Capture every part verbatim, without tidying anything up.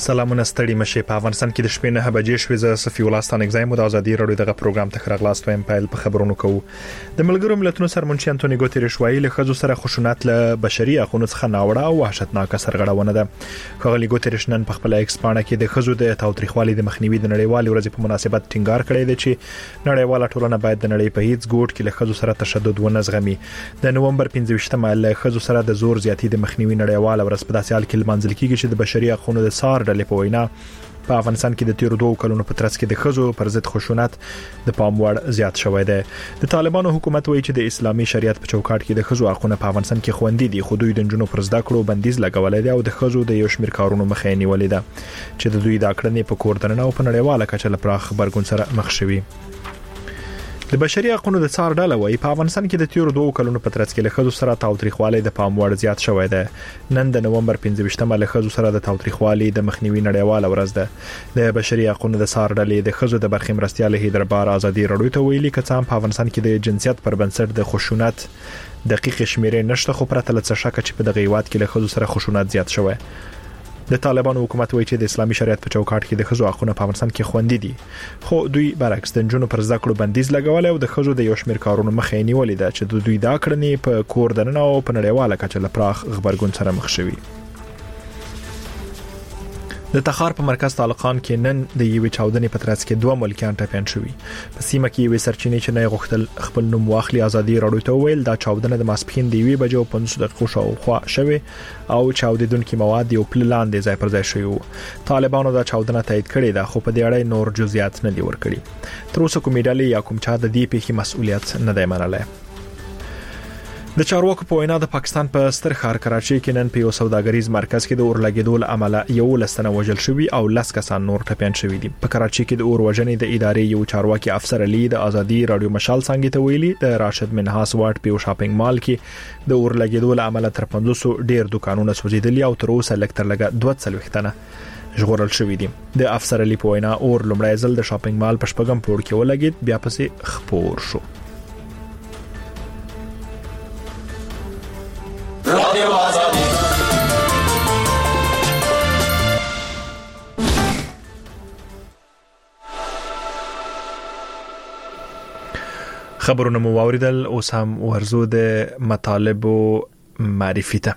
سلامونه ستړي مشه. په افغانستان کې د شپې نه بجې شوې ز صفي ولستان اگزایم د ازادي رادیو دغه پروګرام ته خراغلاست وایم. پایل په خبرونو کوو. د ملګرو ملتونو سرمنشي انټونی ګوتریش وایي له خزو سره خشونت له بشري حقوقو څخه ناوړه او وحشتناکه سرغړونه ده. خغلی ګوتریش نن په خپل ایکس پاڼه کې د خزو د تاوتریخوالي د مخنیوي د نړیوال ورځې په مناسبت ټینګار کړی دی چې نړیواله ټولنه باید د نړۍ په هیڅ ګوټ کې له خزو سره تشدد ونه زغمي. د نومبر پنځه ویشتمه له خزو سره د زور زیاتی د مخنیوي نړیواله ورځ په داسې حال کې لمانځل کیږي چې د بشري حقوقو د سار ډلې په وینا په افغانستان کې د تیر دوه کلونو په ترڅ کې د خزو پر ضد خشونت د پام وړ زیات شوی دی. د طالبانو حکومت وایي چې د اسلامي شریعت په چوکاټ کې د خزو حقوقو په افغانستان کې خوندي دي، خو دوی د جنونو پر زده کړو بندیز لګولای دی او د خزو د یو شمېر کارونو مخه نیولې ده چې د دوی د کړنې په کور دننه او په نړیواله کچه له پراخ خبرګون سره مخ شوي. د بشري حقوقو د څار ډله وایي په افغانستان کې د تیر دوه کلونو په ترڅ کې له خزو سره تاوتریخوالي د پام وړ زیات شوی دی. نن د نومبر پنځه ویشتمه له خزو سره د تاوتریخوالي د مخنیوي نړیواله ورځ ده. د بشري حقوقو د څار ډلې د خزو د برخې مرستيال هیدربار ازادي رادیو ته ویلي چې په افغانستان کې د جنسیت پر بنسټ د خشونت دقیق شمیرې نشته، خو پرته له څه شک چې په دغه هیواد کې له خزو سره خشونت زیات شوی. د طالبانو حکومت وایي چې د اسلامي شریعت په چوکاټ کې د خزو حقوقو په افغانستان کې خوندي دي، خو دوی برعکس د جنونو پر زده کړو بندیز لګولای او د خزو د یو شمېر کارونو مخه نیولې ده چې د دوی دا کړنې په کور دننه او په نړیواله کچه له پراخ خبرګون سره مخ شوي. د تخار په مرکز طالقان کې نن د یوې چاودنې په ترڅ کې دوه ملکیان ټپیان شوي. په سیمه کې یوې سرچینې چې نه غوښتل خپل نوم واخلي ازادي رادیو ته ویل دا چاودنه د ماسپخین د یوې بجو پنځه دقیقو شاوخوا شوه او چاودیدونکو مواد یو پل لاندې ځای پر ځای شوی. طالبانو دا چاودنه تایید کړې ده، خو په دې اړه نور جزئیات نه دی ورکړي. تر اوسه کومې ډلې یا کوم چا د دې پیښې مسؤلیت نه دی منلی. د چارواکو په وینا د پاکستان په ستر ښار کراچي کې نن په یو سوداګریز مرکز کې د اور لګیدو له امله یو لسنه وژل شوی او لس کسان نور ټپیان شوی دي. په کراچي کې د اور وژنې د ادارې یو چارواکي افسر علي د ازادي رادیو مشال څنګه ته ویلي د راشد منهاس واټ په شاپینګ مال کې د اور لګیدو له امله تر پنځوس ډیر دکانونه سوځیدلي او تر اوسه لکتر لګا دوه څلوېښت تنه ژغورل شوی دي. د افسر علي په وینا اور لومړی ځل د شاپینګ مال په شپږم پوړ کې ولګید، بیا پسې خپور شو. خبرونه مو واوریدل، اوس هم ورزو د مطالبو معرفي ته.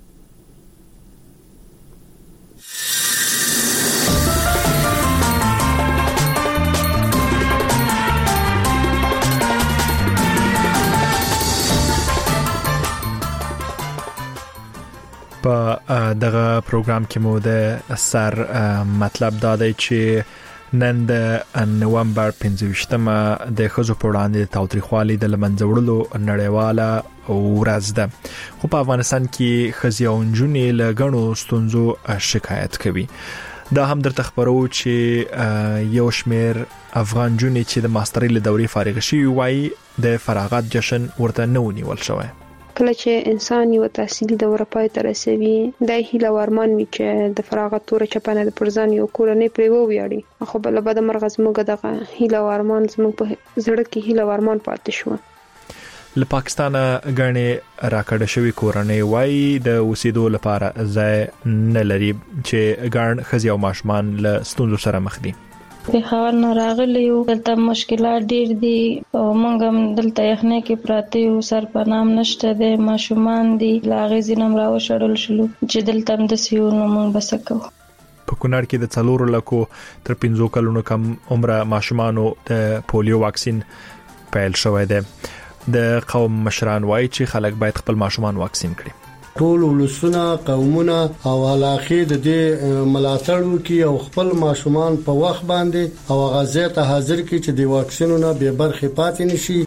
په دغه پروګرام کې مو د سر مطلب دا دی چې نن د نومبر پنځه ویشتمه د خزو په وړاندې د تاوتریخوالي د لمنځه وړلو نړیواله ورځ ده، خو په افغانستان کې خزي او نجونې له غنو ستونزو شکایت کوي. دا هم درته خبرو چې یو شمېر افغان جونې چې د ماسترۍ له دورې فارغ شي وایي د فراغت جشن ورته نه ونیول شوی. کله چې انسان یو تحصیلي دوره پای ته رسوي د هیله ورمان وي چې د فراغت تور چپنه د پرځان یو کورنۍ پرې وویاړي، خو بل بد مرغ زموږ دغه هیله ورمان زموږ په زړه کې هیله ورمان پاتې شو. له پاکستان غنې راکړه شوی کورنۍ وایي د اوسېدو لپاره ځای نه لري چې ګڼ خزي او ماشومان له ستونزو سره مخ دي. په حال نه راغلی یو دلته مشکلات ډیر دي او موږ هم دلته یخنه کې پراته یو سر په نام نشته د ماشومان دي لاغې زینم راو شړل شلو چې دلته هم د سیو نو موږ بسکو. په کونړ کې د څلورو لکو تر پنځو کلونو کم عمره ماشومانو د پولیو واکسین پیل شوی دی. د قوم مشران وایي چې خلک باید خپل ماشومان واکسین کړي. ټول ولسونه قومونه او علاقې د دې ملاتړ وکړي او خپل ماشومان په وخت باندې او غزه ته حاضر کړي چې د واکسینونو به برخه پاتې نشي.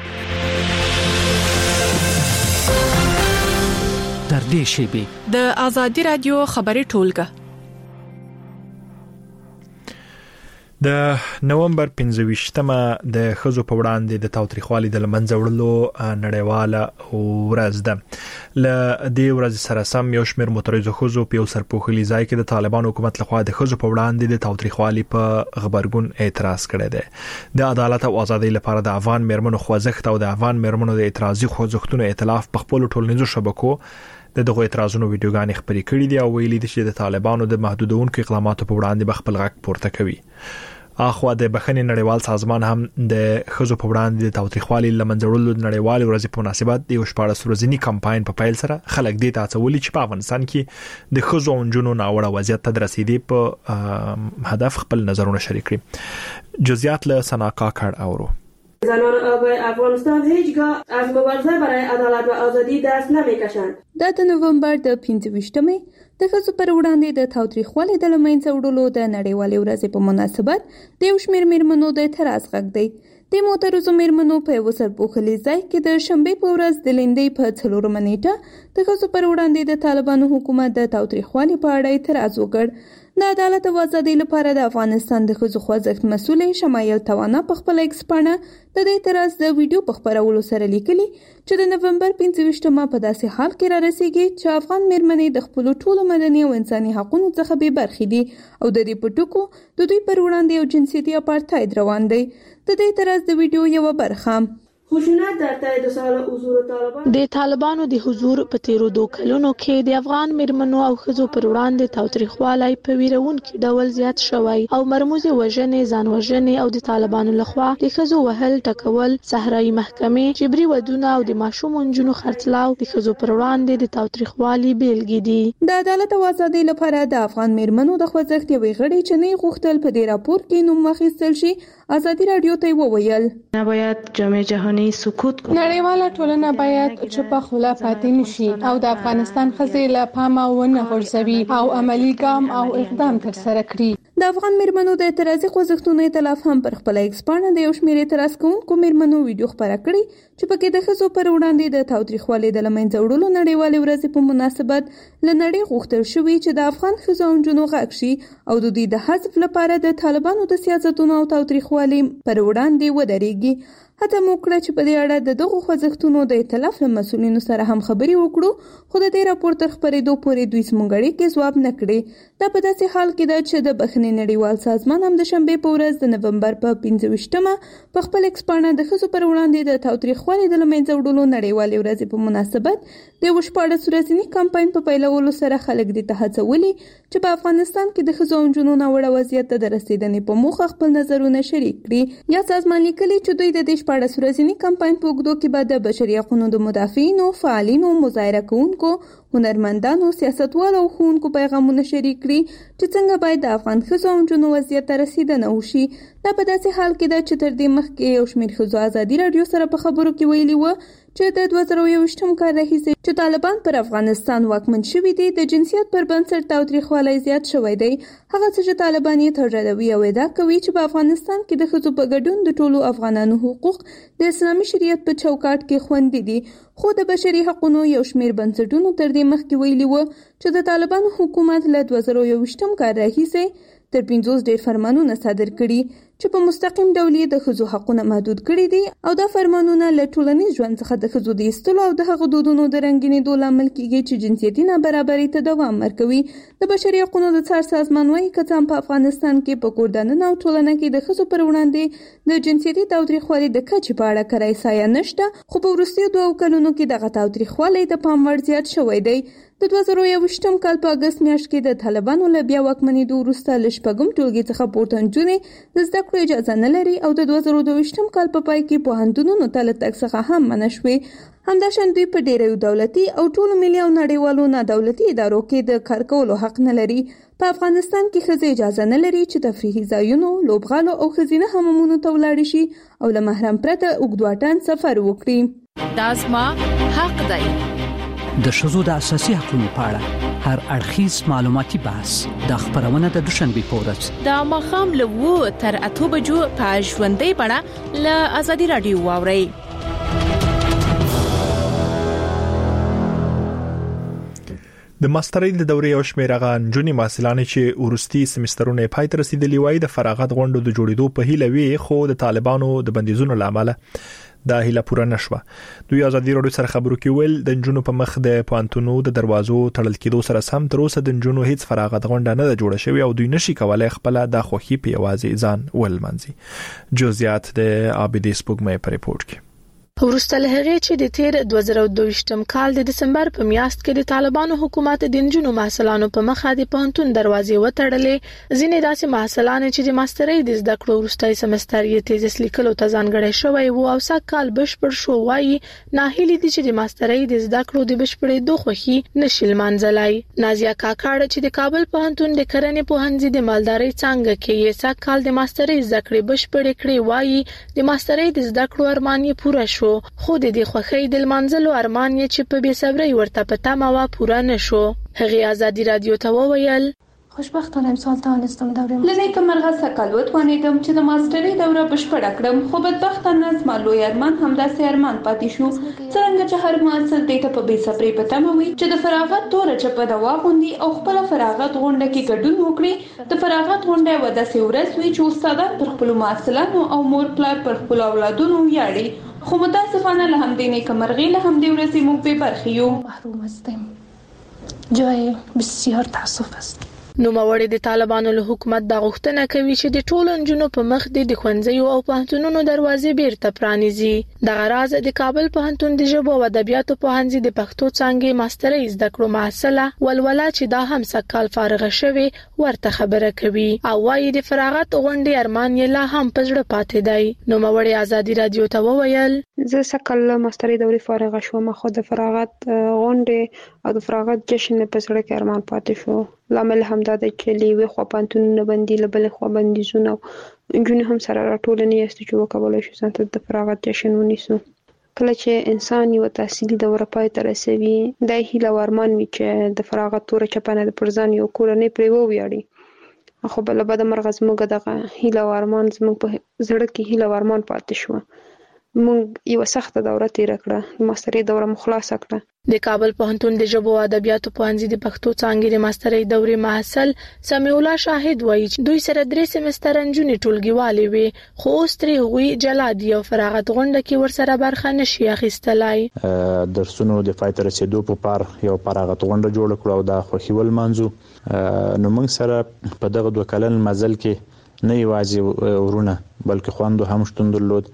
تر دې شی د ازادي رادیو خبري ټولګه د نومبر پنځه ویشتمه د خزو په وړاندې د تاوتریخوالي د لمنځه وړلو نړیواله ورځ ده. ل دې ورځ سره سم یو شمېر مترجو خزو په یو سرپوښلي ځای کې د طالبان حکومت لخوا د خزو په وړاندې د تاوتریخوالي په خبرګون اعتراض کړی دی. د عدالت او ازادۍ لپاره د افغان مېرمنو خوځښت او د افغان مېرمنو د اعتراضي خوځښتونو ائتلاف په خپل ټولنیزو شبکو د دغه اعتراضونو ویډیوګانې خپرې کړې دي او ویلي دي چې د طالبانو د محدودونکو اقداماتو په وړاندې بخپل غږ پورته کوي. اخوا د بخښنې نړیوال سازمان هم د خزو په وړاندې د تاوتریخوالي لمنځړلو د نړیوال ورځې په مناسبت د شپږ ورځنی کمپاین په پیل سره خلک دې ته هڅولي چې په افغانستان کې د خزو او نجونو ناوړه وضعیت ته رسیدي په هدف خپل نظرونه شریک کړي. جزئیات له سناکا کړ اورو. زنان افغانستان هیچگاه از مبارزه برای عدالت و آزادی دست نمیکشند. د نوامبر د پنځه ویشتمې د ښځو پر وړاندې د تاوتریخوالي د له منځه وړلو د نړیوالې ورځې په مناسبت د یو شمېر میرمنو د اعتراض غږ دی. د معترضو میرمنو په یو سرپوښلي ځای کې د شنبې په ورځ د لیندۍ په څلورمه نیټه د ښځو پر وړاندې د طالبانو حکومت د تاوتریخوالي په اړه اعتراض وکړ. د عدالت او ازادۍ لپاره د افغانستان د ښځو خوځښت مسؤل شمایل توانا په خپل ایکس پاڼه د دې اعتراض د ویډیو په خپرولو سره لیکلي چې د نومبر پنځه ویشتمه په داسې حال کې را رسیږي چې افغان میرمنې د خپل ټولو مدني او انساني حقوقو څخه بې برخې دي او د دې په ټکو د دوی پر وړاندې یو جنسیتي اپارتاید روان دی. د دې اعتراض د ویډیو یو برخه خشونت در تایید سال حضور طالبان د طالبانو د حضور په تیرو دوه کلونو کې د افغان میرمنو او ښځو پر وړاندې تاوتریخوالی په ویرونکي ډول زیات شوی او مرموزې وژنې، ځان وژنې او د طالبانو لخوا د ښځو وهل، ټکول، صحرایي محکمې، جبري ودونه او د ماشومو نجونو خرڅلاو د ښځو پر وړاندې د تاوتریخوالي بیلګې دي. د عدالت او ازادۍ لپاره د افغان میرمنو د خوځښت یوې غړي چې نه غوښتل په دې راپور کې نوم واخیستل شي ازادي رادیو ته وویل نباید جامعه جهانی سکوت کړي. نړیواله ټولنه باید چوپه خوله پاتې نشي او د افغانستان ښځې له پامه ونه غورځوي او عملی ګام او اقدام ترسره کړي. د افغان میرمنو د اعتراضي خوځښتونو ائتلاف هم پر خپل ایکس پاڼه د یو شمېر اعتراض کوونکو میرمنو ویډیو خپره کړې چې پکې د ښځو پر وړاندې د تاوتریخوالي د له منځه وړلو نړیوالې ورځې په مناسبت له نړۍ غوښتل شوي چې د افغان ښځو او نجونو غږ شي او د دوی د حذف لپاره د طالبانو د سیاستونو او تاوتریخوالي پر وړاندې ودرېږي. هڅه مو وکړه چې په دې اړه د دغو خوځښتونو د ائتلاف له مسؤلینو سره هم خبرې وکړو خو د دې راپور تر خپرېدو پورې دوی زموږ اړیکې ځواب نه کړې. دا په داسې حال کې ده چې د بخښنې نړیوال سازمان هم د شنبې په ورځ د نومبر په پنځه ویشتمه په خپل ایکس پاڼه د ښځو پر وړاندې د تاوتریخوالي د له منځه وړلو نړیوالې ورځې په مناسبت د یو شپاړس ورځني کمپاین په پیلولو سره خلک دې ته هڅولي چې په افغانستان کې د ښځو او نجونو ناوړه وضعیت ته د رسېدنې په موخه خپل نظرونه شریک کړي. یا سازمان لیکلي چې دوی د دې شپاړس ورځني کمپاین په اوږدو کې به د بشري حقوقو د مدافعینو، فعالینو، مظاهره کوونکو، هنرمندانو، سیاستوالو او ښوونکو پیغامونه شریک کړي چې څنګه باید د افغان ښځو او نجونو وضعیت ته رسیدنه وشي. دا په داسې حال کې ده چې تر دې مخکې یو شمېر ښځو ازادي راډیو سره په خبرو کې ویلي وو چې د دوه زره یوویشتم کال راهیسې چې طالبان پر افغانستان واکمن شوي دي د جنسیت پر بنسټ تاوتریخوالی زیات شوی دی. هغه څه چې طالبان یې تجربوي او ادعا کوي چې په افغانستان کې د ښځو په ګډون د ټولو افغانانو حقوق د اسلامي شریعت په چوکاټ کې خوندي دي. خو د بشري حقوقو یو شمېر بنسټونو تر دې مخکې ویلي وو چې د طالبانو حکومت له دوه زره یوویشتم کال راهیسې تر پنځوس ډېر فرمانونه صادر کړي چې په مستقیم ډول یې د ښځو حقونه محدود کړي دي او دا فرمانونه له ټولنیز ژوند څخه د ښځو د ایستلو او د هغو دودونو د رنګینېدو لامل کیږي چې جنسیتي نابرابرۍ ته دوام ورکوي. د بشري حقوقو د څار سازمان وايي که څه هم په افغانستان کې په کور دننه او ټولنه کې د ښځو پر وړاندې د جنسیتي تاوتریخوالي د کچې په اړه کره احصایه نشته، خو په وروستیو دوو کلونو کې دغه تاوتریخوالی د پام وړ زیات شوی دی. د دوه زره یوویشتم کال په اګست میاشت کې د طالبانو له بیا واکمنېدو وروسته له شپږم ټولګي څخه پورته نجونې د زده کړو اجازه نه لري او د دوه زره دوه ویشتم کال په پای کې پوهنتونونو ته له تګ څخه هم منع شوې. همداشان دوی په ډېرو دولتي او ټولو ملي او نړیوالو نادولتي ادارو کې د کار کولو حق نه لري. په افغانستان کې ښځې اجازه نه لري چې تفریحي ځایونو، لوبغالو او ښځینه حمامونو ته ولاړې شي او له محرم پرته اوږد واټن سفر وکړي. دا زما حق دی. د ښځو د اساسي حقوقو په اړه هر اړخیز معلوماتي بحث د خبرونه د دوشنبه په ورځ د ماښام له اووه تر اته بجو په ژوندۍ بڼه له ازادي رادیو واورئ. د ماسترۍ د دورې او شمیرغه نجونې محصلانې چې ورستي سمسترونه پای ته رسیدلی وای د فراغت غونډو د جوړېدو په هیله وی خو د طالبانو د بندیزونو لامل دا هیله پوره نشوه. دوی ازادي راډیو سره خبرو کې ویل د نجونو په مخ د پوانتونو د دروازو تړل کېدو سره سم تر اوسه د نجونو هیڅ فراغت غونډه نه جوړه شوې او دوی نشي کولای خپل د خوخي په یوازې ځان ولمنځي. جزئیات د عابدي سپوږمۍ په ریپورت کې. ورسته له هغه چې د تیر دوه زره او دوه ویشتم کال د دسمبر په میاشت کې د طالبانو حکومت د نجونو محصلانو په مخه د پوهنتون دروازې وتړلې، ځینې داسې محصلان چې د ماسترۍ د زده کړو وروستي سمستر یې تیزس لیکلو ته ځانګړی شوی وو او سږ کال بشپړ شو، وایي ناهیلي دي چې د ماسترۍ د زده کړو د بشپړېدو خوښي نشي لمانځلای. نازیه کاکړ چې د کابل پوهنتون د کرنې پوهنځي د مالدارۍ څانګه کې یې سږ کال د ماسترۍ زده کړې بشپړې کړې، وایي د ماسترۍ د زده کړو ارمان یې پوره شو، خو د دې خوښۍ د لمانځلو ارمان یې چې په بې صبرۍ ورته په تمه وه پوره نشو. هغې ازادي رادیو ته وویل خوشبختانه امسال توانستم دوره لنیکه مرغه سکل وتوانیدم چې د ماسترۍ دوره بشپړه کړم، خو بدبختانه زما لوی ارمان همداسې ارمان پاتې شو. څرنګه چې هر محصل دې ته په بې صبرۍ په تمه وي چې د فراغت توره چپه د واغوندي او خپل فراغت غونډه کې ګډون وکړي. د فراغت غونډه و داسې ورځ وي چې استادان پر خپل محصلانو او مور پلار پر خپل اولادونو ویاړي، خو متاسفانه له همدې نیکه مرغۍ له همدې ورځې موږ بې برخې یو. محروم هستیم، جای بسیار تاسف است. نوموړي د طالبانو له حکومت د غوښتنه کوي چې د ټولو نجونو په مخ د ښوونځیو او پوهنتونونو دروازې بیرته پرانیزي. دغه راز د کابل پوهنتون د ژبو او ادبیاتو پوهنځي د پښتو څانګې ماسترۍ زده کړو محصله ولوله چې دا هم سکال فارغه شوی ورته خبره کوي او وايي د فراغت غونډې ارمان یې لا هم په زړه پاتې دی. نوموړي ازادي رادیو ته وویل زه سکل ماسترۍ دورې فارغه شوم، خو د فراغت غونډې او د فراغت جشن په سره کې ارمان پاتې شو. لامل هم دا دی چې لیوي خو پانتونونه باندې لبل خو بندیزونه جون هم سره راټولنې است چې وکولای شي څنګه د فراغت جشن ونیسو. کله چې انسان یو تحصیلي دوره پای ته رسوي د هیله ورمان وي چې د فراغت تور چپنه د پرځان یو کورنۍ پرې وویاړي، خو بل بعد مرغ زموږ دغه هیله ورمان زموږ په زړه کې هیله ورمان پاتې شو. موږ یو سخت دوره تیر کړه، ماسترۍ دوره مخلاص کړه. د کابل پوهنتون د ژبو او ادبیاتو پوهنځي د پښتو څانګې د ماسترۍ دورې محصل سمیع الله شاهد وایي چې دوی سره درې سمستر نجونې ټولګیوالې وي، خو اوس ترې هغوی جلا دي او فراغت غونډه کې ورسره برخه نشي اخیستلای. درسونو د پای ته رسیدو په پار یو فراغت غونډه جوړ کړو او دا خوښي ول منځو. نو موږ سره په دغه دوه کلن مزل کې نه یوازې ورونه بلکې خوندو هم شتون درلود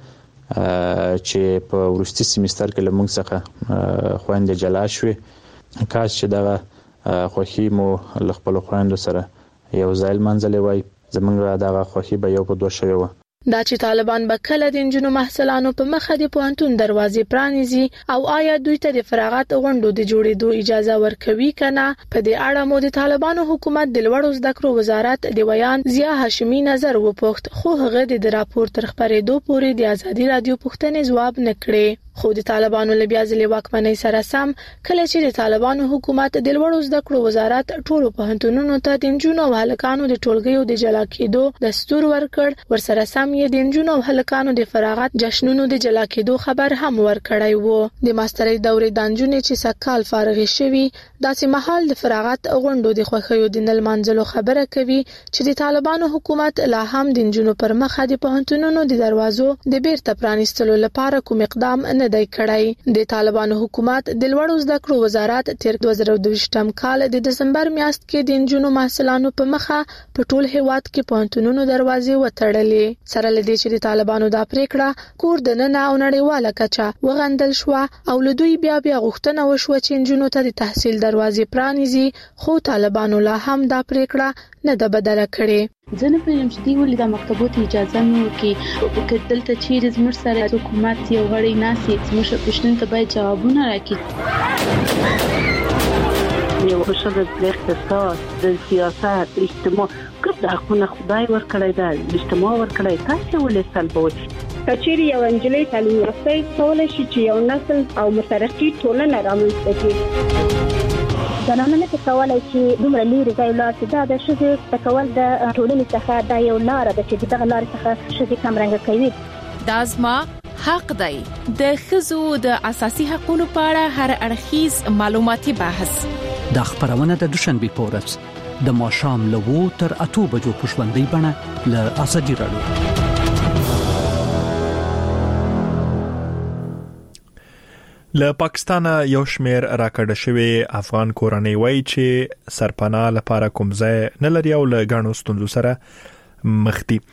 چې په ورستي سیمستر کې لمونږ څخه خويندې جلا شوې. کاش چې دغه خوښي مو له خپل خويندو سره یو ځای منځلې وای، زمونږ دغه خوښي به یو په دوه شوی و. دا چې طالبان به کله د نجونو محصلانو په مخه د پوهنتون دروازې پرانیزي او آیا دوی ته د فراغت غونډو د جوړېدو اجازه ورکوي کنه، په دې اړه مو د طالبانو حکومت د لوړو زده کړو وزارت د ویان ضیا هاشمي نظر وپوښت، خو هغه د راپور تر خبرېدو پورې د ازادي رادیو پوښتنې ځواب نه کړې. خو د طالبانو له بیا ځلې واکمنۍ سره سم کله چې د طالبانو حکومت د لوړو زده کړو وزارت ټولو پوهنتونونو ته د نجونو او هلکانو د ټولګیو د جلا کېدو دستور ورکړ، ورسره سم یې د نجونو او هلکانو د فراغت جشنونو د جلا کېدو خبر هم ورکړی وو. د ماسترۍ دورې د نجونې چې سکال فارغې شوي داسې مهال د فراغت غونډو د خوښیو د نه لمانځلو خبره کوي چې د طالبانو حکومت لا هم د نجونو پر مخه د پوهنتونونو د دروازو د بیرته پرانیستلو لپاره کوم اقدام نه دی کړی. د طالبانو حکومت د لوړو زده کړو وزارت تیر دوه زره او دوه ویشتم کال د دسمبر میاشت کې د نجونو محصلانو په مخه په ټول هیواد کې پوهنتونونو دروازې وتړلې. سره لدې چې د طالبانو دا پریکړه کور د نن او نړیواله کچه وغندل شو او له دوی بیا بیا غوښتنه وشو چې نجونو ته د تحصیل دروازې پرانیزي، خو طالبانو لا هم دا پریکړه نه ده بدله کړې. زه نه پوهیږم چې دوی ولې د مکتبو ته اجازه نه ورکوي، که دلته چیرې زموږ سره حکومت یو غړی ناسي زموږ پوښتنو ته باید جوابونه راکړي. یو ښځه د اقتصاد، د سیاست، اجتماع ګډ حقونه خدای ورکړی دی، اجتماع ورکړی، تاسو ولې سلبوي؟ کچېرې یو انجلۍ تعلیم یافته کولای شي چې یو نسل او مترقي ټولنه رامنځته کړي. زنانه نه کولای چې دومره لري ځای لاس دا د ښځې د کول د ټولنې څخه دا یو لار ده چې دغه لار څخه ښځې کمرنګ کوي. دا زما حق دی. د ښځو د اساسي حقوقو په اړه هر اړخیز معلوماتي بحث د خبرونه د دوشنبه په ورځ د ماښام له وو تر اته بجو په ژوندۍ بڼه له ازادي رادیو. له پاکستان یو شمیر راکړه شوی افغان کورنۍ وایي چې سرپناه لپاره کوم ځای نه لري او له غاڼو ستونزو سره مخ دي.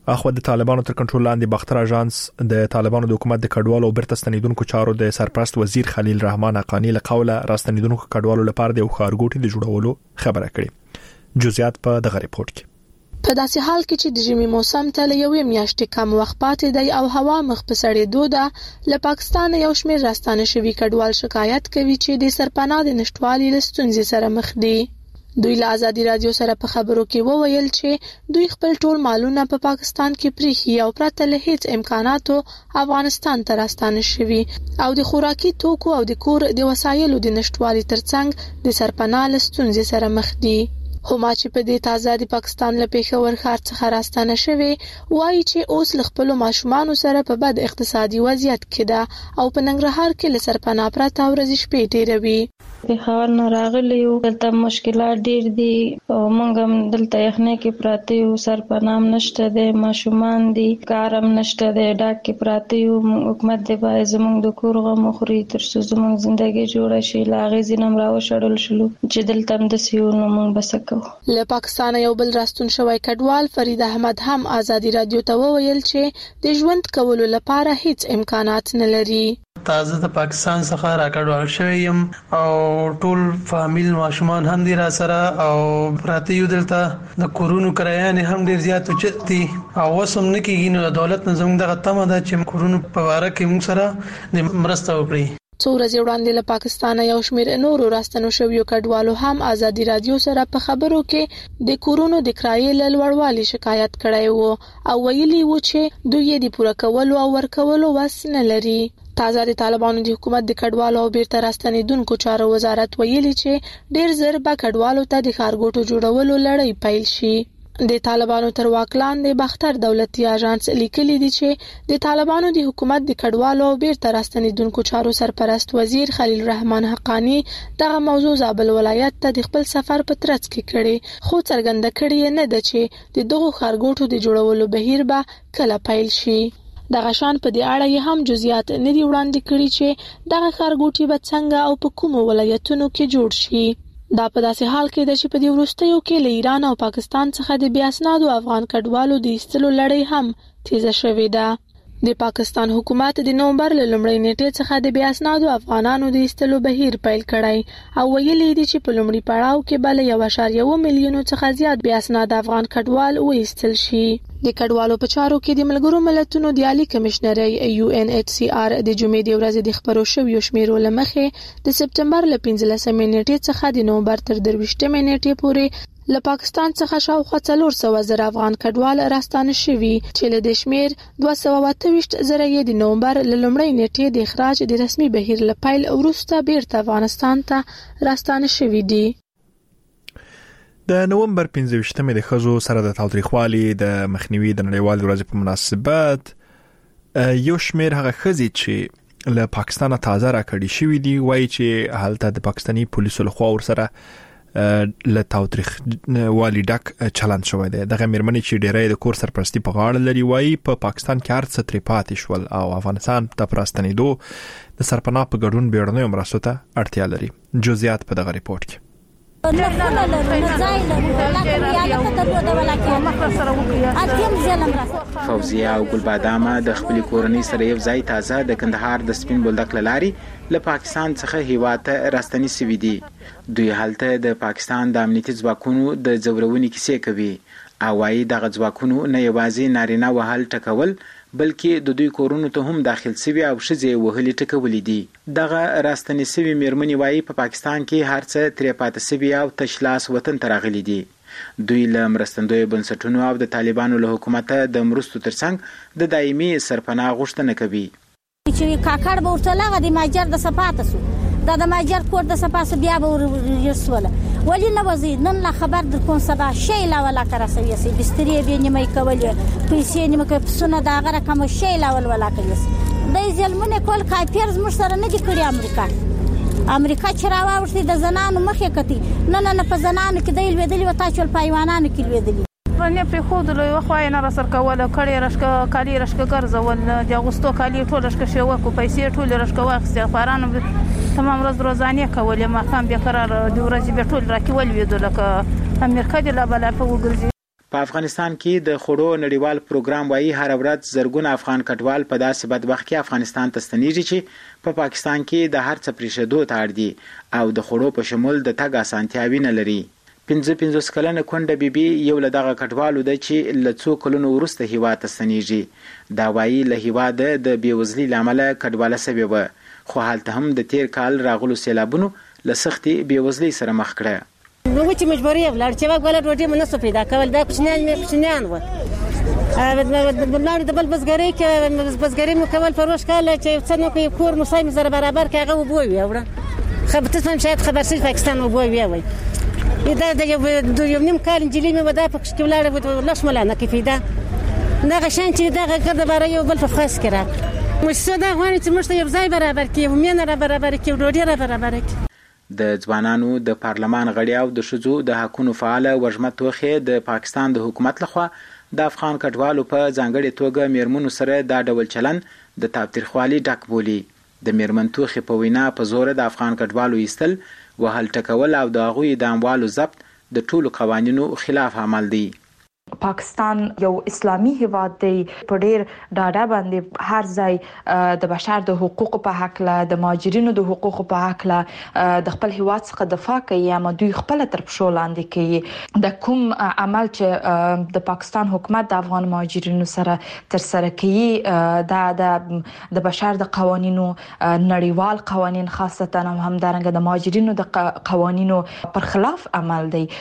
اخو د طالبانو تر کنټرول لاندې باختر اژانس د طالبانو د حکومت د کډوالو او بیرته ستنیدونکو چارو د سرپرست وزیر خلیل رحمان حقانی له قوله راستنیدونکو کډوالو لپاره د خارګوټي د جوړولو خبره کړې. جزئیات په دغه ریپورت کې. په داسې حال کې چې د ژمي موسم ته له یوې میاشتې کم وخت پاتې دی او هوا مخ په سړېدو ده، له پاکستان یو شمېر راستانه شوي کډوال شکایت کوي چې د سرپناه د نشټوالي له ستونزې سره مخ دي. دوی له آزادي رادیو سره په خبرو کې وویل چې دوی خپل ټول مالونه په پا پاکستان کې پریخي او پرته له هیڅ امکاناتو افغانستان ته راستانه شوي او د خوراکي توکو او د کور د وسایلو د نشټوالي ترڅنګ د سرپناه له ستونزې سره مخ دي. هما چې په دې تازه د پاکستان له پېښور ښار څخه راستانه شوي وایي چې اوس له خپلو ماشومانو سره په بد اقتصادي وضعیت کې ده او په ننګرهار کې له سرپناه پرته ورځې شپې تېروي. پېښور نه راغلي یو، دلته مشکلات ډېر دي او موږ هم دلته یخنۍ کې پراته یو، سرپناه هم نشته دی، ماشومان دي، کار هم نشته دی، ډاک کې پراته یو. حکومت دی باید زموږ د کور غم وخوري تر څو زموږ زندګي جوړه شي. له هغې ځینې هم راوشړل شولو چې دلته هم داسې یو نو موږ به څه کوو. له پاکستان یو بل راستون شوی کډوال فرید احمد هم آزادي رادیو ته وویل چې د ژوند کولو لپاره هیڅ امکانات نه لري. تازه د پاکستان څخه راکډوال شوی یم او ټول فامیل ماشومان هم دي را سره او پراته یو. دلته د کورونو کرایه هم ډیر زیات اوچتي او وسم نه کیږي. نو دولت نه زموږ دغه تمه ده چې کورونو په واره کې موږ سره د مرسته وکړي. څو ورځې وړاندې له پاکستان یو شمېر نورو راستنو شویو کډوالو هم آزادي رادیو سره په خبرو کې د کورونو د کرایې له لوړوالي شکایت کړی وو او ویلي وو چې دوی یې د پوره کولو او ورکولو وس نه لري. تازه د طالبانو د حکومت د کډوالو او بیرته راستنیدونکو چارو وزارت ویلي چې ډیر زر به کډوالو ته د ښارګوټو جوړولو لړۍ پیل شي. د طالبانو تر واک لاندې باختر دولتي اژانس لیکلي دي چې د طالبانو د حکومت د کډوالو او بیرته راستنیدونکو چارو سرپرست وزیر خلیل رحمان حقانی دغه موضوع زابل ولایت ته د خپل سفر په ترڅ کې کړي، خو څرګنده کړي نه ده چې د دغو ښارګوټو د جوړولو بهیر به کله پیل شي. دغه شان په دې اړه هم جزئیات نه دي وړاندې کړي چې دغه ښارګوټي به څنګه او په کومو ولایتونو کې جوړ شي. دا په داسې حال کې ده چې په دې وروستیو کې له ایران او پاکستان څخه د بې اسنادو افغان کډوالو د ایستلو لړۍ هم تیزه شوې ده. د پاکستان حکومت د نومبر له لومړۍ نیټې څخه د بې اسنادو افغانانو د ایستلو بهیر پیل کړی او ویلي دي چې په لومړي پړاو کې به له یو اعشاریه اووه میلیونو څخه زیات بې اسناده افغان کډوال وایستل شي. د کډوالو په چارو کې د ملګرو ملتونو د عالی کمشنرۍ یو ان ایچ سی آر د جمعې د ورځې د خبرو شویو شمیرو له مخې د سپتمبر له پنځلسمې نیټې څخه د نومبر تر درویشتمې نیټې پورې له پاکستان څخه شاوخوا څلور سوه زره افغان کډوال راستانه شوي چې له دې شمیر دوه سوه اته ویشت زره یې د نومبر له لومړۍ نیټې د اخراج د رسمي بهیر له پیل وروسته بیرته افغانستان ته راستانه شوي دي. د نومبر پنځه ویشتمې د ښځو سره د تاوتریخوالي د مخنیوي د نړیوالې ورځې په مناسبت یو شمېر هغه ښځې چې له پاکستانه تازه راکړې شوي دي وایي چې هلته د پاکستاني پولیسو لخوا ورسره له تاوتریخوالي ډک چلند شوی دی. دغه مېرمنې چې ډېری د کور سرپرستي په غاړه لري وایي په پاکستان کې هر څه ترې پاتې شول او افغانستان ته په راستنېدو د سرپناه په ګډون بیړنیو مرستو ته اړتیا لري. جزئیات په دغه ریپورت کې. فوزیه او ګلبادامه د خپل کورنۍ سره یو ځای تازه د کندهار د سپین بولدک لاري له پاکستان څخه هیواد ته راستنی سوي دي. دوی هلته د پاکستان د امنیتي ځواکونو د ځورونې کیسې کوي او وايي دغه ځواکونو نه یوازې نارینه وهل ټکول بلکې د دوی کورونو ته هم داخل سوي او ښځې وهلي ټکولې دي. دغه راستنی سوي مېرمنې وايي په پاکستان کې هر څه ترې پاتې سوي او تش لاس وطن ته راغلي دي. دوی له مرستندویو بنسټونو او د طالبانو له حکومته د مرستو ترڅنګ د دایمي سرپناه غوښتنه کوي. چې کاکړ به ورته لغه د ماجر د صفات سو دا د ماجر کور د صفات بیا به ورسوله ولی نه وزي نن لا خبر در کوم صدا شی لا ولا کرا سوي سي بستري به نیمه کولې پیسې نیمه کې پسونه دا غره کوم شی لا ول ولا کوي د ظلمونه کول کافر زموږ سره نه دي کړی. امریکا امریکا چې راوړتي د زنانو مخې کتي نه نه په زنانو کې د لویدلی و تاچول پایوانانو کې لویدلی نه په خود له یو خوای نه رسر کوله کړي رشک کالی رشک ګرځول د اغوستو کالی ټول رشک شو کو پیسې ټول رشک واخستې خبرانو تمام ورځ روزانه کوله ما خام به قرار د ورځې به ټول راکول ویدو لکه امریکا د لا بلا په وګرځي. په افغانستان کې د خوړو نړیوال پروګرام وايي هر ورځ زرګونه افغان کډوال په داسې بدبخت کې افغانستان ته ستنیږي چې په پا پاکستان کې د هر څه پریښودو ته اړ دي او د خوړو په شمول د تګ اسانتیاوي نه لري. پنځه پنځوس کلنه کونډه بیبي یو له دغه کډوالو ده چې له څو کلونو وروسته هیواد ته ستنیږي. دا وايي له هیواده د بېوزلۍ له امله کډواله سوې وه، خو هلته هم د تیر کال راغلو سیلابونو له سختې بېوزلۍ سره مخ کړه. نو چې مجبورې ولاړ چې وګوله ډوډۍ مو نسو پیدا کول، دا کوچنیان مې کوچنیان وه، ولاړ د بل بزګرۍ کې بزګرۍ مو کول فروش کاله چې څه نه کوي کور مو سای مې سره برابر کې هغه اوبه ویوړه خو ته هم شاید خبر شي پاکستان اوبه ویوي دا د یو نیم کال نجلۍ مې ودا پکښ کې ولاړه لاس مله نه کې پیدا دغه شان چې دغه ګرده باره یو بل په خاص کې راغله موږ څه دا غواړو چې موږ ته یو ځای برابر کړي، مینه را برابر کړي، ډوډۍ را برابر کړي. د ځوانانو د پارلمان غړي او د ښځو د حقوقو فعال وژمه توخې د پاکستان د حکومت لخوا د افغان کډوالو په ځانګړي توګه میرمنو سره دا ډول چلن د تاوتریخوالي ډک بولي. د میرمن توخې په وینا په زور د افغان کډوالو ایستل، وهل ټکول او د هغوی د اموالو ضبط د ټولو قوانینو خلاف عمل دی. پاکستان یو اسلامي هیواد دی، په ډیر ډاډه باندې هر ځای د بشر د حقوقو په حق له د مهاجرینو د حقوقو په حق له د خپل هیواد څخه دفاع کوي، اما دوی خپل تر پښو لاندې کوي. د کوم عمل چې د پاکستان حکومت د افغان مهاجرینو سره تر سره کوي دا د بشر د قوانینو نړیوال قوانین خاصتا هم همدارنګه د مهاجرینو د قوانینو پر خلاف عمل دی.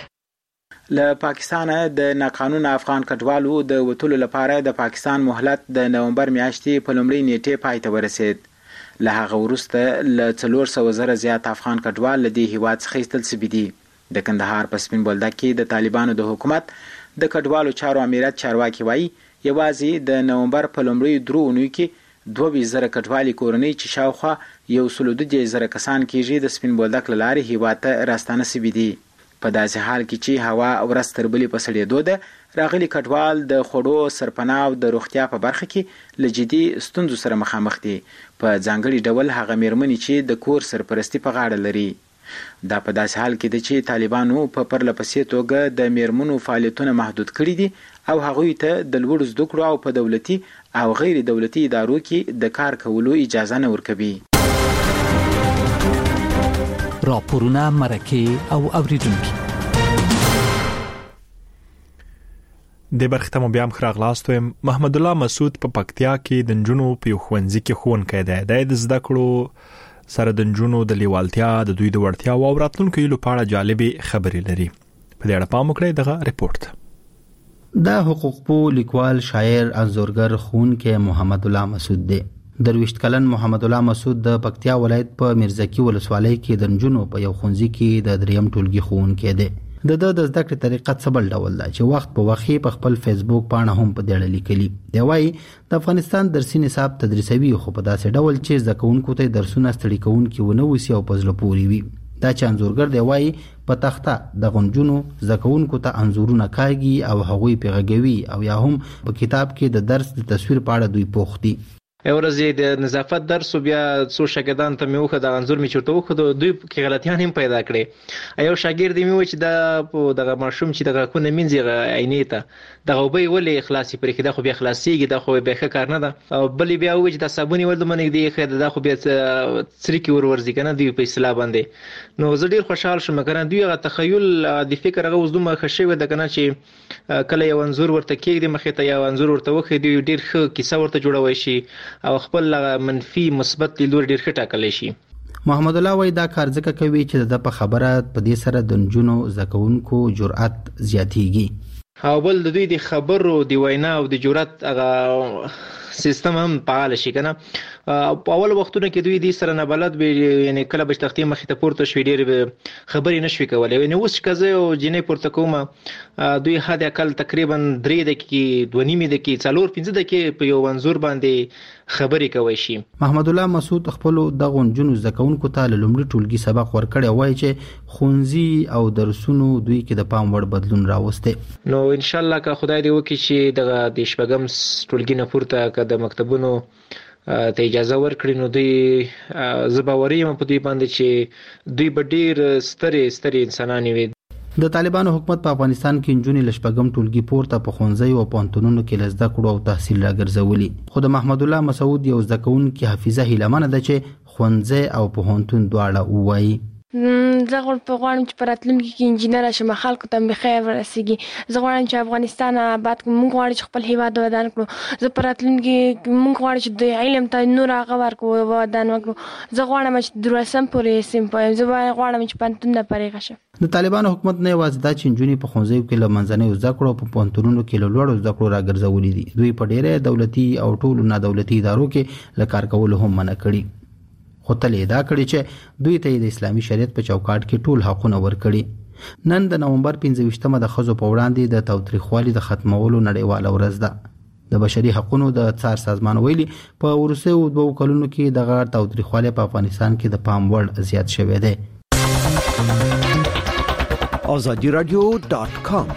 له پاکستانه د ناقانونه افغان کډوالو د وټولو لپاره د پاکستان مهلت د نومبر میاشتې په لومړۍ نیټه پای ته ورسید. له هغه وروسته له څلور سوه زره زیات افغان کډوال له دې هیواد څخه ایستل شوي دي. د کندهار په سپین بولدک کې د طالبانو د حکومت د کډوالو چارو امریت چارواکي وایي یوازې د نومبر په لومړۍ درو اونیو کې دوه ویشت زره کډوالي کورنۍ چې شاوخوا یو سل دوه دېرش زره کسان کېږي د سپین بولدک له لارې هیواد ته راستانه شوي دي. په داسې حال کې چې هوا ورځ تر بلې په سړېدو ده، راغلي کډوال د خوړو، سرپناه او د روغتیا په برخه کې له جدي ستونزو سره مخامخ دي، په ځانګړي ډول هغه میرمنې چې د کور سرپرستي په غاړه لري. دا په داسې حال کې ده چې طالبانو په پرله پسې توګه د میرمنو فعالیتونه محدود کړي دي او هغوی ته د لوړو زده کړو او په دولتي او غیر دولتي ادارو کې د کار کولو اجازه نه ورکوي. راپورونه، مرکې او اوریدونکي د برختمو بیا هم خراغلاست ویم. محمد الله مسعود په پکتیا کې د نجونو په ښوونځي کې ښوونکی دی. د زده کړو سره د نجونو د لیوالتیا، د دوی د وړتیا او راتلونکو هیلو په اړه جالبې خبرې لري. په دې اړه پام وکړئ دغه ریپورت. دا حقوق پو لیکوال، شاعر، انځورګر، ښوونکی محمد الله مسعود دی. درویشت کلن محمد الله مسعود د پکتیا ولایت په میرزکی ولسوالۍ کې د نجونو په یو ښوونځي کې د دریم ټولګي ښوونکی دی. د د زده کړې طریقه څه بل ډول ده چې وخت په وخت په خپل فیسبوک پاڼه هم په دې اړه لیکلي دی. وايي د افغانستان درسي نصاب تدریسوي، خو په داسې ډول چې زده کوونکو ته درسونه ستړي کوونکي ونه وسی او په زړه پورې وي. دا چې انځورګر دی وايي په تخته د غنجونو زده کوونکو ته انځورونه کاږي او هغوی پیغوي او یا هم په کتاب کې د درس د تصویر په اړه دوی پوښ دي. ورځې د نظافت درس بیا څو شاګردان ته مې وخه د انځور می چورته وخه دوی کې غلطیان هم پیدا کړي. یو شاګرد می و چې د دغه ماشوم چې دغه کو نه منځي عینې ته دغه وبې ولې اخلاصي پرې کې د خو بیا خلاصيږي د خو به ښه کار نه ده. او بل بیا و چې د صابونی ول د منګ دی خې د خو بیا سری کې ور ورځي کنه دی په اصطلاح باندې. نو زه ډیر خوشحال شوم کنه دوی غو تخیل د فکر غو زدم خښوي د کنه چې کله یو انځور ورته کېږي مخې ته یو انځور ورته وخه دی ډیر ښه کیسه ورته جوړوي شي او خپل منفي مثبت لیدلور ډیر ښه ټاکلی شي. محمد الله وای دا کار ځکه کوي چې د په خبره په دې سره د نجونو زکونکو جرأت زیاتیږي او بل د دوی د خبرو د وینا او د جرأت هغه سیستم هم فعال شي کنه. په اول وختونو کې دوی د سره نه بلد به یعنی کله به تختې مخې ته پورته شوي ډیر خبرې نشوي کولای. یعنی اوس کزه او جنې پورته کومه دوی حد اقل تقریبا درې دقیقې دوه نیمې دقیقې څلور پنځه دقیقې په یو منظور باندې خبرې کوي شي. محمد الله مسعود خپل د غونجونو زکونکو ته لومړی ټولګي سبق ورکړی وای چې خونځي او درسونو دوی کې د پام وړ بدلون راوسته. نو ان شاء الله که خدای دې وکړي چې دغه د شپږم ټولګي نه پورته که د مکتبونو ته اجازه ورکړي نو دوی زباوري هم په دوی باندې چې دوی به ډیر سترې سترې انسانان وي. د طالبانو حکومت په افغانستان کې نجونې لشپګم ټولګي پورته په خونځي او پانتونونو کې لزده کړو او تحصیل راګرځولي. خو د محمد الله مسعود یو ځکهونکي حافظه هیلمنه ده چې خونځي او پوهنتون دواړه وایي. زه غواړم چې په راتلونکي کې انجینر شم، خلکو ته به خیر ورسیږي. زه غواړم چې افغانستان آباد کړو، موږ غواړو چې خپل هیواد ودان کړو. زه په راتلونکي کې موږ غواړو چې د علم ته نور هغه ورکړو، ودان وکړو. زه غواړم چې دروسم پورې سیم پویم. زه غواړم چې پانتون نه پرېږه شم. د طالبانو حکومت نه یوازې دا چې نجونې په ښوونځیو کې له منځنیو زده کړو په پوهنتونونو کې له لوړو زده کړو راګرځولي دي، دوی په ډېری دولتي او ټولو نادولتي ادارو کې له کار کولو هم منع کړي. خو تل یې دا کړي چې دوی ته د اسلامي شریعت په چوکاټ کې ټول حقونه ورکړي. نن د نومبر پنځه ویشتمه د ښځو په وړاندې د تاوتریخوالي د ختمولو نړیواله ورځ ده. د بشري حقوقو د څار سازمان ویلي په وروستیو دوو کلونو کې دغه تاوتریخوالي په افغانستان کې د پام وړ زیات شوی دی. آزادی رادیو ډاټ کام.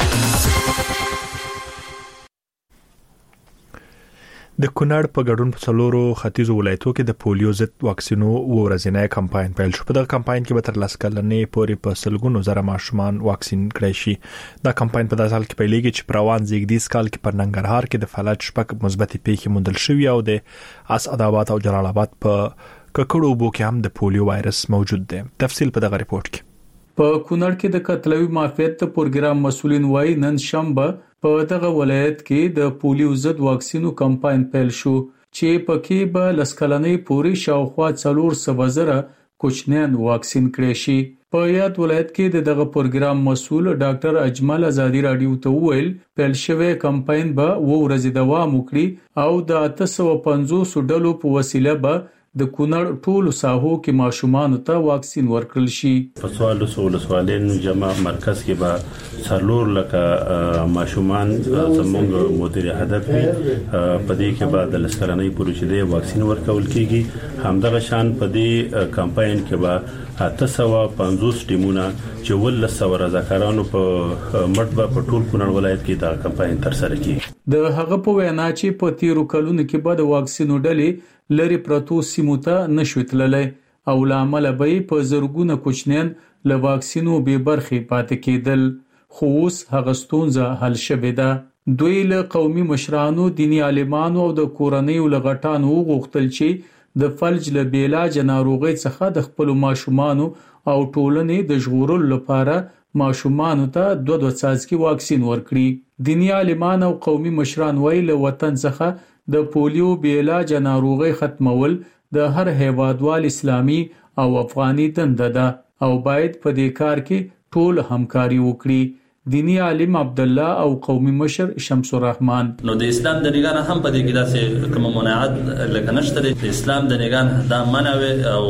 د کونړ په ګډون په څلورو ختیځو ولایتونو کې د پولیو ضد واکسینو ورځنی کمپاین پیل شو. په دغه کمپاین کې به تر لس کلنې پورې په سلګونو زره ماشومان واکسین کړي شي. دا کمپاین په داسې حال کې پیلېږي چې په روان زیږدیز کال کې په ننګرهار کې د فلج شپږ مثبتې پیښې موندل شوې او د اسعدآباد او جلال آباد په ککړو اوبو کې هم د پولیو وایرس موجود دی. تفصیل په دغه ریپورت کې. په کونړ کې د قتلوي معافیت پروګرام مسولین وایي نن شنبه په دغه ولایت کې د پولیو ضد واکسینو کمپاین پیل شو چې پکې به لسکلنې پورې شاوخوا څلور سوه زره کوچنیان واکسین کړي شي. په یاد ولایت کې دغه پروګرام مسول ډاکټر اجمل ازادي رادیو ته وویل پیل شوی کمپاین به و ورځې دوام وکړي او د اته سوه پنځوس ډلو په وسیله به د کونړ ټول ساحو کې ماشومان ته واکسین ورکړل شي. په سوال سوال سوالین جمع مرکز کې به څلور لکه ماشومان زموږ مدیر هدف وي. په دې کې به د لسکرنۍ پروژې واکسین ورکول کیږي. همدغه شان په دې کمپاین کې به اته سوه پنځوس ټیمونه چې ولس سوه رضاکارانو په مټ به په ټول کونړ ولایت کې دا کمپاین تر سره کیږي. د هغه په وینا چې په تیرو کلونو کې به د واکسینو ډلې لری پروتو سیمو ته نشوتللې او لامل به په زرګونه کوچنیان له واکسینو به برخې پاتې کېدل. خو اوس هغه ستونزه حل شوې ده. دوی له قومي مشرانو، دینی عالمانو او د کورنیو لغټانو غوښتل چې د فلج له بیلاج ناروغي څخه د خپل ماشومان او ټولنې د ژغورلو لپاره ماشومان ته دوه دوه څاڅکي واکسین ورکړي. دینی عالمان او قومي مشران وایي له وطن څخه د پولیو بیلاج ناروغي ختمول د هر هیوادوال اسلامي او افغاني دنده ده او باید په دې کار کې ټول همکاري وکړي. دینی عالم عبد الله او قومي مشر شمس الرحمن نو د اسلام د نگاه هم په دې کې داسې کوم مناعت لکه نشته. د اسلام د نگاه دا منوي او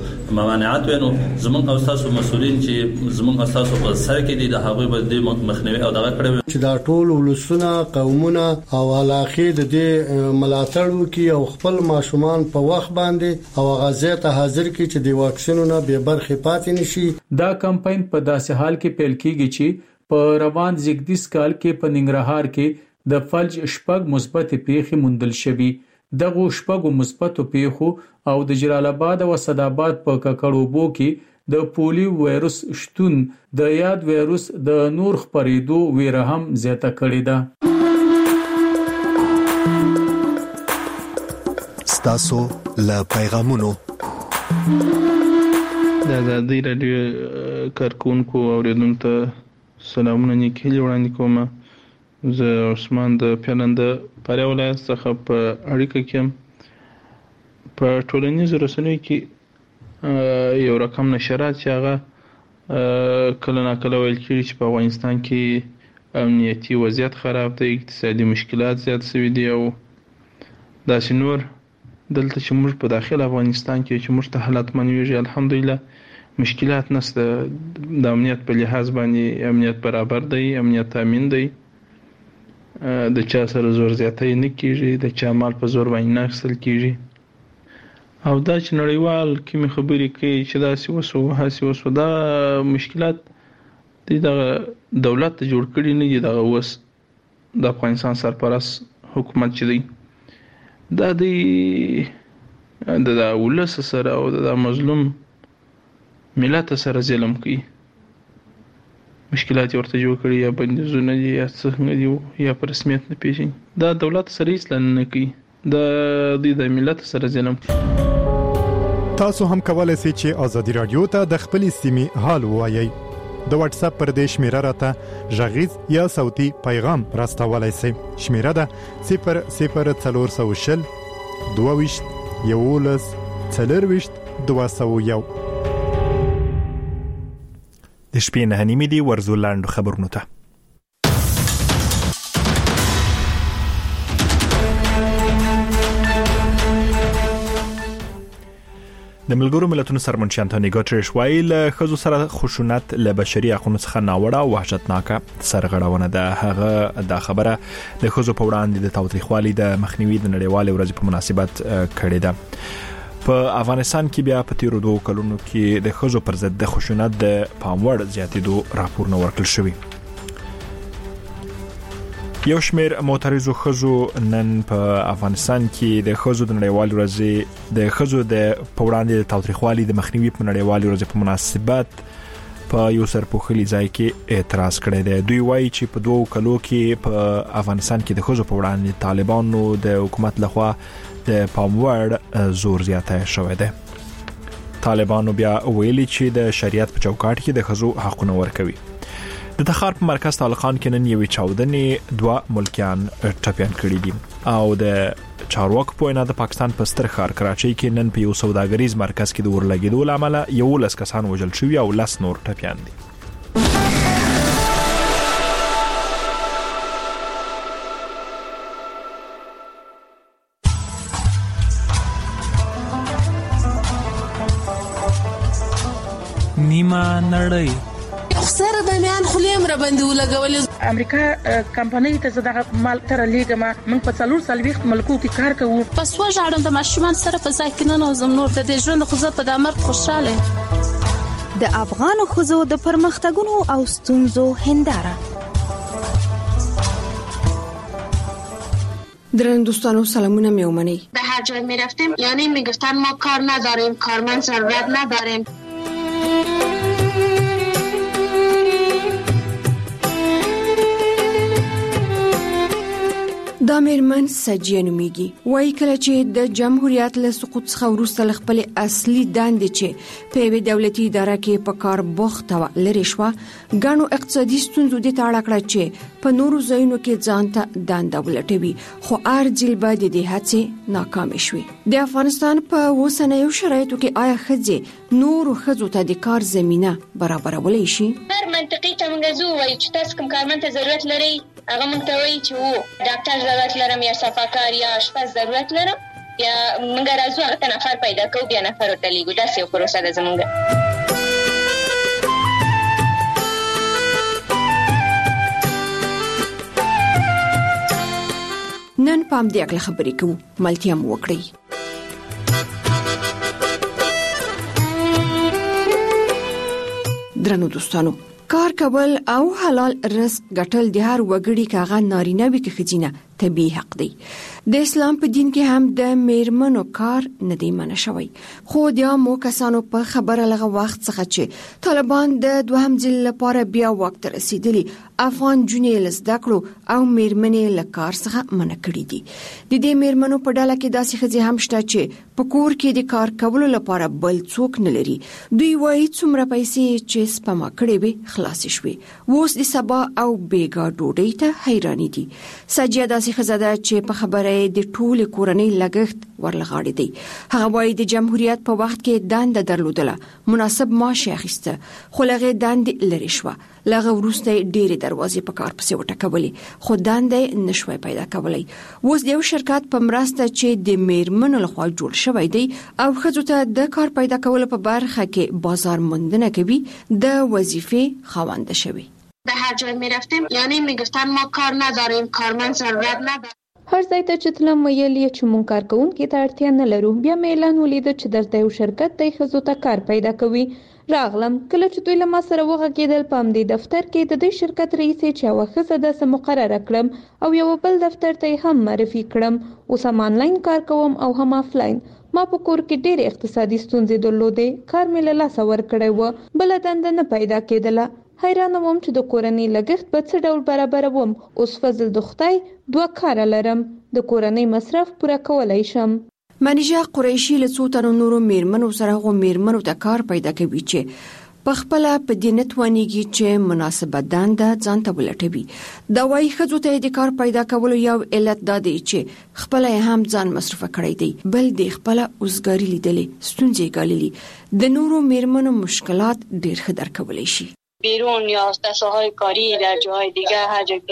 ممانعت ونو زمونږ او تاسو مسولین چې زمونږ تاسو په سر کې دي د هغه به د مخنیوي او دغه کړو چې دا ټول ولسونه قومونه او علاقه د دې ملاتړ وکي او خپل ماشومان په وخت باندې او غزه ته حاضر کی چې د واکسینونو به برخه پاتې نشي. دا کمپاین په داسې حال کې پیل کیږي چې په روان زیږدیز کال کې په ننګرهار کې د فلج شپږ مثبت پیښې موندل شوې. دغه شپږ مثبت پیښو او د جلال آباد او اسعدآباد په ککړوبو کې د پولیو وایرس شتون د یاد وایرس د نور خپرېدو ویره هم زیاته کړې ده. ستاسو له پیغامونو د آزادۍ راډیو کارکونکو اوریدونکو ته سلامونه نیکی وړاندې کوم. زه عثمان د پیلند پاره ولایت څخه په اړیکه کې په ټولنیزو رسنیو کې یو رقم نشرات چې هغه کله ناکله ویل کېږي چې په افغانستان کې امنیتي وضعیت خراب دی، اقتصادي مشکلات زیات شوي دي او داسې نور. دلته چې موږ په داخل افغانستان کې چې موږ ته حالات منویږي الحمدلله مشکلات نشته. د امنیت په لحاظ باندې امنیت برابر دی، امنیت تامین دی، د چا سره زور زیاتی نه کیږي، د چا مال په زور باندې نه اخیستل کیږي. او دا چې نړیوال کومې خبرې کوي چې داسې وسو هاسې وسو، دا مشکلات د دولت ته جوړ کړي نه دي. دغه اوس د افغانستان سرپرست حکومت چې دی دا د د ولس سره او د مظلوم ملت سره ظلم کوي. مشکلات ورته جوړ کړي یا بندیزونه دي یا څنګه دي یا په رسمیت نه پیژني. دا دولت سره اصلاً نه کوي، دا د ملت سره ظلم. تاسو هم کولای شئ چې آزادي رادیو ته د خپلې سیمې حال ووایئ. د واتس اپ پر دې شمیره راته غږیز یا صوتي پیغام راستولای شئ. شمیره ده صفر صفر څلور سوه شل دوه ویشت یولس څلرویشت دوه سوه یو. د شپې نه نیمې دي ورزو لاندو خبرونو ته. د ملګرو ملتونو سرمنشي انټونی ګوتریش وایي له ښځو سره خشونت له بشري حقوقو څخه ناوړه او وحشتناکه سرغړونه ده. هغه دا خبره د ښځو په وړاندې د تاوتریخوالي د مخنیوي د نړیوالې ورځې په مناسبت کړې ده. په افغانستان کې بیا په تیرو دوه کلونو کې د ښځو پر ضد د خشونت د پاموړ زیاتېدو راپورونه ورکړل شوي. یو شمېر معترضو ښځو نن په افغانستان کې د ښځو د نړیوالې ورځې د ښځو د په وړاندې د تاوتریخوالي د مخنیوي په نړیوالې ورځې په مناسبت په یو سرپوښلي ځای کې اعتراض کړی دی. دوی وایي چې په دوه کلو کې په افغانستان کې د ښځو په وړاندې طالبانو د حکومت لخوا د پاموړ زور زیاتی شوی دی. طالبانو بیا ویلي چې د شریعت په چوکاټ کې د ښځو حقونه ورکوي. د تخار په مرکز طالقان کې نن یوې چاودنې دوه ملکیان ټپیان کړي دي او د چارواکو په وینا د پاکستان په ستر ښار کراچۍ کې نن په یو سوداګریز مرکز کې د ورلګېدو له امله یولس کسان وژل شوي او لس نور ټپیان دي. نیمه نړۍ سره د میان خلیم را باندې ولګول. امریکا کمپنۍ ته زده مال تر لیګما موږ په څلور سلويخت ملکو کې کار کوو. پس و ژړم د ماشومان سره په ځای کې نه نوزم نور د دې ژوند خو زه په دامر خوشاله. د افغان خزو د پرمختګونو او ستونزو هنداره. درن دوستانو سلامونه میومنی. به هر جای میرفتیم یعنی میگفتن ما کار نداریم، کارمند ضرورت نداریم. دا میرمن سجیه نومیږي. وایي کله چې د جمهوریت له سقوط څخه وروسته خپل اصلي دندې چې په یوه دولتي اداره کې په کار بوخت و لري شو غنو اقتصادي ستونزو د تاړه کړ چې په نورو ځایونو کې ځان ته دنده ولټوي خو ارجل بعد د هڅې ناکام شوي. د افغانستان په اوسنیو شرایطو کې آیا ښځې نورو ښځو ته د کار زمينه برابرولای شي؟ هر منطقي تمنګزو وایي چې تاسو کوم کارمند ته ضرورت لري هغه مونږ ته وایي چې وو ډاکټر ضرورت لرم یا صفاکار یا آشپز ضرورت لرم یا مونږ راځو هغه ته نفر پیدا کوو بیا نفر ورته لیږو. داسې یو پروسه ده زمونږ. نن پام دې اکل خبرې کوو ملتیا مو وکړي. درنو دوستانو کار کول او حلال رزق ګټل د هر وګړي کاغه نارینه وي کې خزینه طبيعي حق دی. د اسلام په دین کې هم د میرمنو کار نه دی منع شوی. خو د مو کسانو په خبره لغه وخت څخه چې طالبان د دوهم ځل لپاره بیا وخت رسیدلی افغان جنې لزده کړو او میرمنې له کار څخه منع کړې دي. د دې میرمنو په ډله کې داسې ښځې هم شته چې په کور کې د کار کولو لپاره بل څوک نه لري. دوی وایي څومره پیسې چې سپما کړې وي خلاص شوي اوس د سبا او بیګا ډوډۍ ته حیرانی دي. سجیه داسې ښځه ده چې په خبره د ټول کورنۍ لګښت ورلغاړي دي. هغه وایي د جمهوریت په وخت کې دنده درلودله مناسب معاش اخیسته خو لغه دنده لري شو. لغه ورسته ډېرې دروازې په کار پسې وټکولې خو دنده نشوي پیدا کولای. اوس د یو شرکت په مرسته چې د میرمنو لخوا جوړ شوی دی او ښځو ته د کار پیدا کولو په برخه کې بازار موندنه کوي د وظیفې خاوند شوی. به هر جای میرفتیم یعنی میگفتن ما کار نداریم، کارمند ضرورت نداریم. هر ځای ته چې تلم ویل یې چې مونږ کار کوونکي ته اړتیا نه لرو. بیا مې اعلان ولید چې دلته یو شرکت دی ښځو ته کار پیدا کوي. راغلم کله چې دوی له ما سره وغږېدل په همدې دفتر کې د دې شرکت رئیسې چې یوه ښځه داسې مقرره کړم او یو بل دفتر ته هم معرفي کړم. اوس هم آنلاین کار کوم او هم آفلاین. ما په کور کې ډېرې اقتصادي ستونزې درلودې. کار مې له لاسه ورکړی و، بله دنده نه پیدا کېدله. حیرانه وم چې د کورنۍ لګښت په څه ډول برابروم. اوس فضل د خدای دوه کاره لرم، د کورنۍ مصرف پوره کولای شم. منیژه قریشي له څو تنو نورو میرمنو سره غو میرمنو د کار پیدا کوي چې په خپل په دې نتوانيږي چې مناسبه دنده ځان ته ولټوي. دا وايي ښځو ته د کار پیدا کولو یو علت دا دی چې خپل هم ځان مصرف کړی دی، بل د خپل اوسګاری لیدلې ستونزې ګاللې د نورو میرمنو مشکلات ډیر ښه درک کولای شي. بیرون یا ساحه‌های کاری در جاهای دیگه هر جا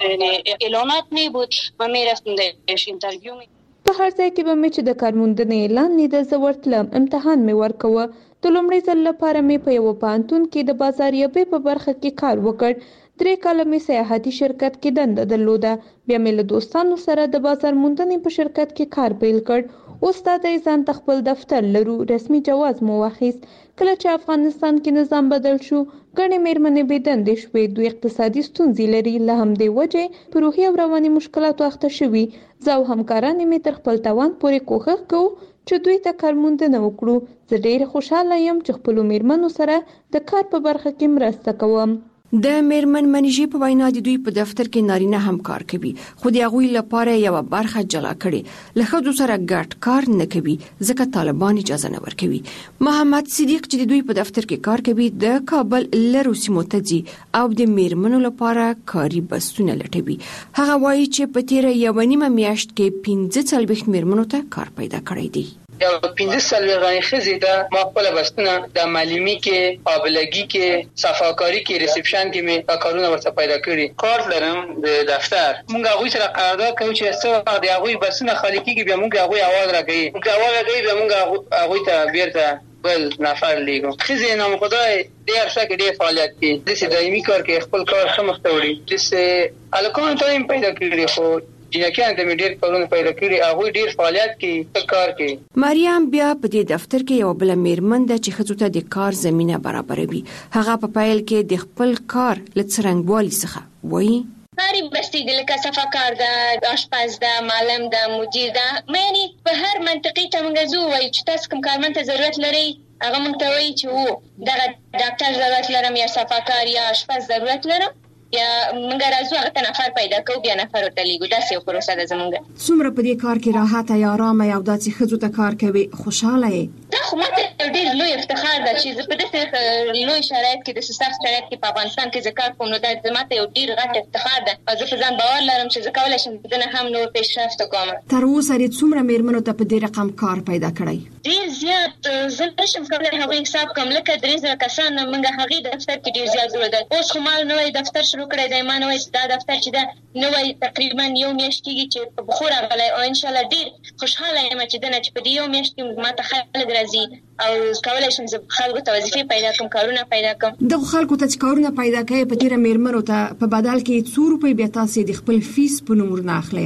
که اعلانات نبود ما میرفتیم درش اینترویو می په هر ځای کې به مې چې د کارموندنې اعلان لیده زه ورتلم، امتحان مې ورکوه. د لومړي ځل لپاره مې په یو پوهنتون کې د بازاریابۍ په برخه کې کار وکړ. درې کاله مې سیاحتي شرکت کې دنده درلوده. بیا مې له دوستانو سره د بازار موندنې په شرکت کې کار پیل کړ. اوس دا د ځان ته خپل دفتر لرو، رسمي جواز مو واخیست. کله چې افغانستان کې نظام بدل شو ګڼې میرمنې بې دندې شوې. دوی اقتصادي ستونزې لري، له همدې وجې په روحي او رواني مشکلاتو اخته شوي. زه او همکارانې مې تر خپل توان پورې کوښښ کوو چې دوی ته کارموندنه وکړو. زه ډېره خوشحاله یم چې خپلو میرمنو سره د کار په برخه کې مرسته کوم. د میرمن منیژې په وینا د دوی په دفتر کې نارینه هم کار کوي، خو د هغوی لپاره یو برخه جلا کړي له ښځو سره ګډ کار نه کوي ځکه طالبان اجازه نه ورکوي. محمد صدیق چې د دوی په دفتر کې کار کوي د کابل لرو سیمو ته ځي او د میرمنو لپاره کاري بستونه لټوي. هغه وایي چې په تیره یوه نیمه میاشت کې پنځه څلوېښت میرمنو ته کار پیدا کړی دی. یو پنځه څلوېښت ښځې ته ما خپل بستونه د معلمي کې، قابلګي کې، صفاکاري کې، ریسپشن کې مې کارونه ورته پیدا کړي. کارت لرم د دفتر. موږ هغوی سره قرارداد کوو چې څه وخت د هغوی بستونه خالي کېږي بیا موږ هغوی اواز راکوي. موږ اواز راکوي بیا موږ هغوی ته بیرته بل نفر لیږو. ښځې نامخدای ډېر ښه کې ډېر فعالیت کوي، داسې دایمي کار کوي، خپل کار ښه مخته وړي. داسې هلکانو ته یې پیدا کړي خو جنکیان ته مې ډېر کارونه پیدا کړي، هغوی ډېر فعالیت کوي، ښه کار کوي. مریم بیا په دې دفتر کې یو بله میرمن ده چې ښځو ته د کار زمینه برابروي. هغه په پیل کې د خپل کار له څرنګوالي څخه وایي کاری بستی دی لکه صفاکار ده، آشپز ده، معلم ده، مدیر ده. یعنی په هر منطقې ته موږ ځو وایو چې تاسو کوم کارمند ته ضرورت لرئ، هغه موږ ته وایي چې و دغه ډاکټر ضرورت لرم یا صفاکار یا آشپز ضرورت لرم، یا موږ راځو هغه ته نفر پیدا کوو بیا نفر ورته لیږو. داسې یو پروسه ده زموږ. څومره په دې کار کې راحته یا ارامه یا داسې ښځو ته کار کوي خوشحاله یې؟ دا خو ماته ډېر لوی افتخار ده چې زه په داسې لوی شرایط کې داسې سخت شرایط کې په افغانستان کې زه کار کوم. نو دا ماته یو ډېر غټ افتخار ده او زه په ځان باور لرم چې زه کولی شم د نه هم نور پیشرفت وکړم. تر اوسه دې څومره میرمنو ته په دې رقم کار پیدا کړی؟ ډېر زیات. زه نشم کولی هغوی حساب کړم. لکه درې زره کسان موږ هغې دفتر کې ډېر زیات ضرورت ده. اوس خو ما نوی دفتر شروع کړی دی. ما نوی دا دفتر چې ده نوی تقریبا یو میاشت کېږي چې په بخور راغلی او انشاءالله ډېر خوشحاله یم چې دنه چې په دې یو میاشت کې ما ته خلک راځي او کولی شم زه خلکو ته وظیفې پیدا کړم، کارونه پیدا کړم. دغو خلکو ته چې کارونه پیدا کوي په تیره میرمنو ته په بدل کې څو روپۍ بیا تاسې د خپل فیس په نوم ورنه اخلئ؟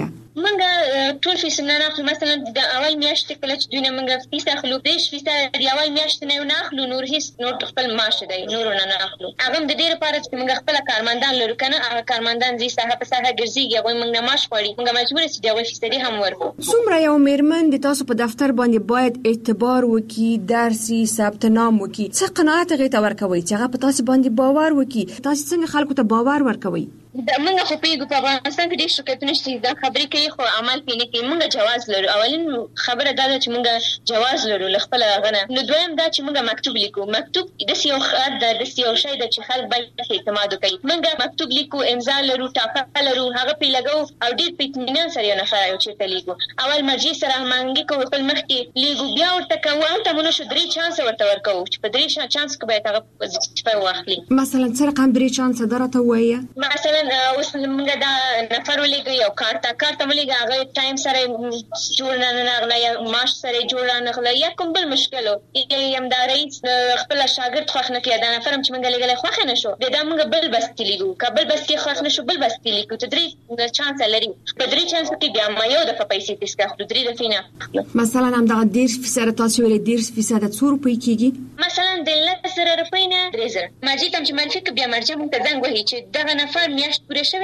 موږ ټول فیس نه اخلو. مثلا د اول میاشتې کله چې دوی نه موږ فیس اخلو، دېرش فیصده د اول میاشتې نه نه اخلو، نور هیڅ نور خپل معاش دی نور نه اخلو. هغه هم د دې لپاره چې موږ خپل کارمندان لرو کنه، هغه کارمندان ځي ساحه په ساحه ګرځېږي، هغوی موږ نه معاش غواړي، موږ مجبور یو چې د هغوی فیصدي هم ورکړو. څومره یو میرمن د تاسو په دفتر باندې باید اعتبار وکړي، درسي ثبت نام وکړي، څه قناعت هغې ته ورکوئ چې هغه په تاسو باندې باور وکړي؟ تاسو څنګه خلکو ته باور ورکوئ؟ موږ خو پوهېږو په افغانستان کې ډېر شرکتونه شته دا خبرې کوي خو عمل پرې نه کوي. موږ جواز لرو. اولین خبره دا ده چې موږ جواز لرو له خپله هغه نه. نو دویم دا چې موږ مکتوب لیکو. مکتوب داسې یو خط ده، داسې یو شی ده چې خلک باید اعتماد وکړي. موږ مکتوب لیکو، امضا لرو، ټاپه لرو، هغه پرې لګوو او ډېر په اطمینان سره یو نفر یو چېرته لیکو. اول مرجع سره هماهنګي کوو، خپل مخکې لیکو، بیا ورته کوو. هلته مو نه شو درې چانسه ورته ورکوو چې په درې چانس کې باید هغه وظیفه واخلي. مثلا څه رقم درې چانسه ده راته ووایه؟ مثلا اوس موږ دا نفر ولیږو، یو کارته کارته ولیږه، هغه ټایم سره جوړ نه راغلی یا معاش سره جوړ نه راغلی یا کوم بل مشکل و، یا هم دا رئیس خپل شاګرد خوښ نه کړي، دا نفر هم چې موږ لیږلی خوښ نه شو، بیا دا موږ بل بستې لیږو. که بل بستې خوښ نه شو بل بستې لیږو. ته درې چانسه لري. په درې چانسو کې بیا ما یو دفعه پیسې تېسکه اخلو، درې دفعې نه اخلو. مثلا همدغه دېرش فیصده تاسو ویلې دېرش فیصده څو روپۍ کېږي؟ مثلا د لس زره روپۍ نه درې زره. مرجع ته هم چې منفي که بیا مرجع موږ ته زنګ وهي چې دغه نفر میاشت پوره شوې ده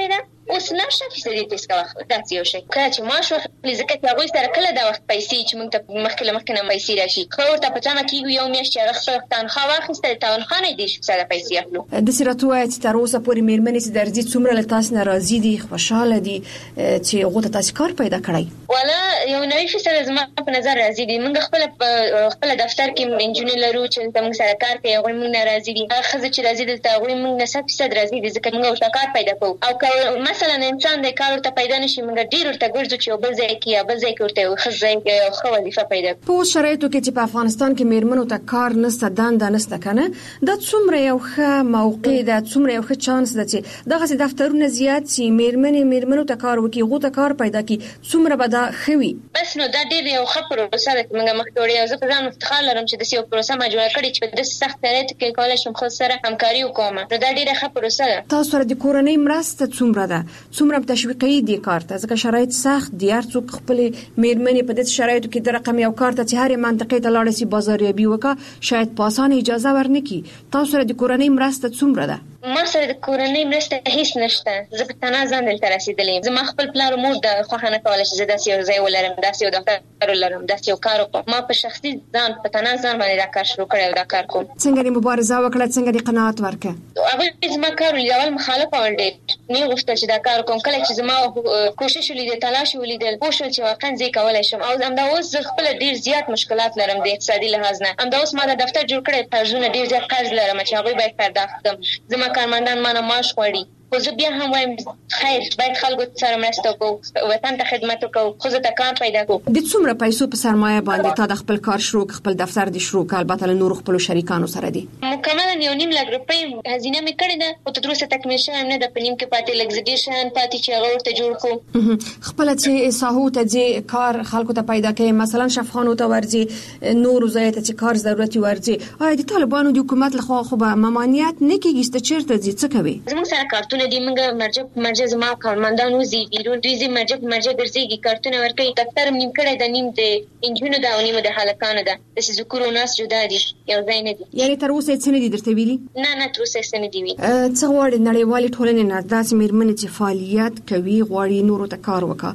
اوس نشه فیصدي تیس کا وخت داسې یو شي کله چې معاش واخلي ځکه چې هغوی سره کله دا وخت پیسې چې موږ ته مخکې له مخکې نه پیسې راشي خو ورته په تمه کېږو یو میاشت چې هغه خپله تنخوا واخیسته د تنخوا نه یې دېرش فیصده پیسې اخلو. داسې راته ووایه چې تر اوسه پورې مېرمنې چې درځي څومره له تاسو نه راضي دي خوشحاله دي چې هغو ته تاسې کار پیدا کړی؟ والا یو نوي فیصده زما په نظر راضي دي. موږ خپله خپله دفتر کې نجونې لرو چې دلته موږ سره کار کوي هغوی موږ نه راضي دي. هغه ښځې چې راضي دلته هغوی موږ نه سل فیصد راضي دي ځکه موږ ورته کار پیدا کوو او که مثلا انسان د کار ورته پیدا نشي موږ ډېر ورته ګرځو چې یو بل ځای کې یا بل ځای کې ورته یو ښه ځای کې یو ښه وظیفه پیدا کړو. په شرایطو کې چې په افغانستان کې مېرمنو ته کار نشته دنده نشته کنه دا څومره یو ښه موقع ده څومره یو ښه چانس ده چې دغسې دفترونه زیات سي مېرمنې مېرمنو ته کار وکړي هغو ته کار پیدا کړي څومره به دا ښه وي. بس نو دا ډېر یو ښه پروسه ده چې موږ مخکې وړې او زه په ځان افتخار لرم چې داسې یو پروسه ما جوړه کړې چې په داسې سخت شرایطو کې کولی شم ښځو سره همکاري وکړم. نو دا ډېره ښه پروسه ده. تاسو سره د کورنۍ مرسته څومره ده څومره تشویقي دي کار ته ځکه شرایط سخت دي هر څوک خپلې مېرمنې په داسې شرایطو کې د رقم یو کار ته چې هرې منطقې ته لاړه سي بازاریابي وکړه شاید په اسانه اجازه ورنکړي. تاسو سره د کورنۍ مرسته څومره ده؟ ما سره د کورنۍ مرسته هیڅ نشته. زه په تنها ځان دلته رسېدلې یم. زما خپل پلار او مور د خوښه نه کوله چې زه داسې یو ځای ولرم داسې یو دفتر ولرم داسې یو کار وکړم. ما په شخصي ځان په تنها ځان باندې دا کار شروع کړی او دا کار کوم. څنګه دې مبارزه وکړه څنګه دې قناعت ورکړه؟ هغوی زما کار ولید اول مخالفه ول ډېر نه غوښتل چې دا کار وکړم. کله چې زما کوشش ولیدل تلاش ولیدل پوه شول چې واقعا زه یې کولی شم او همدا اوس زه خپله ډېر زیات مشکلات لرم د اقتصادي لحاظ نه. همدا اوس ما دا دفتر جوړ کړی قرضونه ډېر زیات قرض لرم چې هغوی باید پرداخت کړم. زما کارمندان ما نه معاش غواړي خو زه بیا هم وایم خیر باید خلکو سره مرسته وکړو وطن ته خدمت وکړو ښځو ته کار پیدا کړو. د څومره پیسو په سرمایه باندې تا د خپل کار شروع خپل دفتر د شروع کړ البته له نورو خپلو شریکانو سره دي؟ مکملا یو نیم لک روپۍ هزینه مې کړې ده خو تر اوسه تکمیل شوی نه ده. په نیم کې پاتې لږ څه ډېر شیان پاتې چې هغه ورته جوړ کړو. خپله چې ساحو ته ځې کار خلکو ته پیدا کوي مثلا شفخانو ته ورځي نورو ځایو ته چې کار ضرورت ورځي آیا د طالبانو د حکومت لخوا خو به ممانعت نه کېږي چې چېرته ځي څه کوي؟ زموږ سره کارتونه دي موږ مرجع مرجع زما کارمندان وزي بیرون دوی زی مرجع مرجع ګرځيږي کارتونه ورکوي. دفتر نیم کړی د نیم د انجونو د او نیم د هلکانو ده د ذکر او ناس جدا دي یو ځای نه دي. یعنی تر اوسه څه نه دي درته ویلي؟ نه نه تر اوسه څه نه دي ویلي. څه غواړي نړیوالې ټولنې نه داسې مېرمنې چې فعالیت کوي غواړي نورو ته کار وکړي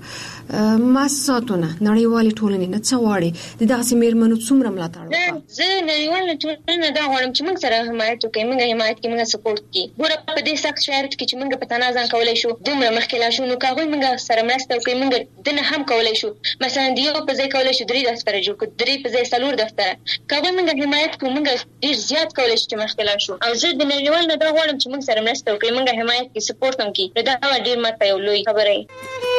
مؤسساتونه نړیوالې ټولنې نه څه غواړي د داسې مېرمنو څومره ملاتړ وکړي؟ زه نړیوالې ټولنې دا غواړم چې موږ سره حمایت وکړي موږ حمایت کې موږ سپورټ کې ګوره په دې سخت شرایطو کې چې موږ په تنها ځان کولای شو دومره مخکې لا شو نو که هغوی موږ سره مرسته وکړي موږ دنه هم کولای شو مثلا د یو په ځای کولای شو درې دفتره جوړ کړو درې په ځای څلور دفتره که هغوی موږ حمایت کړو موږ ډېر زیات کولای شو چې مخکې لا شو. او زه د نړیوال نه دا غواړم چې موږ سره مرسته وکړي موږ حمایت کې سپورټ هم کړي. دا ډېر ماته یو لوی خبره ده.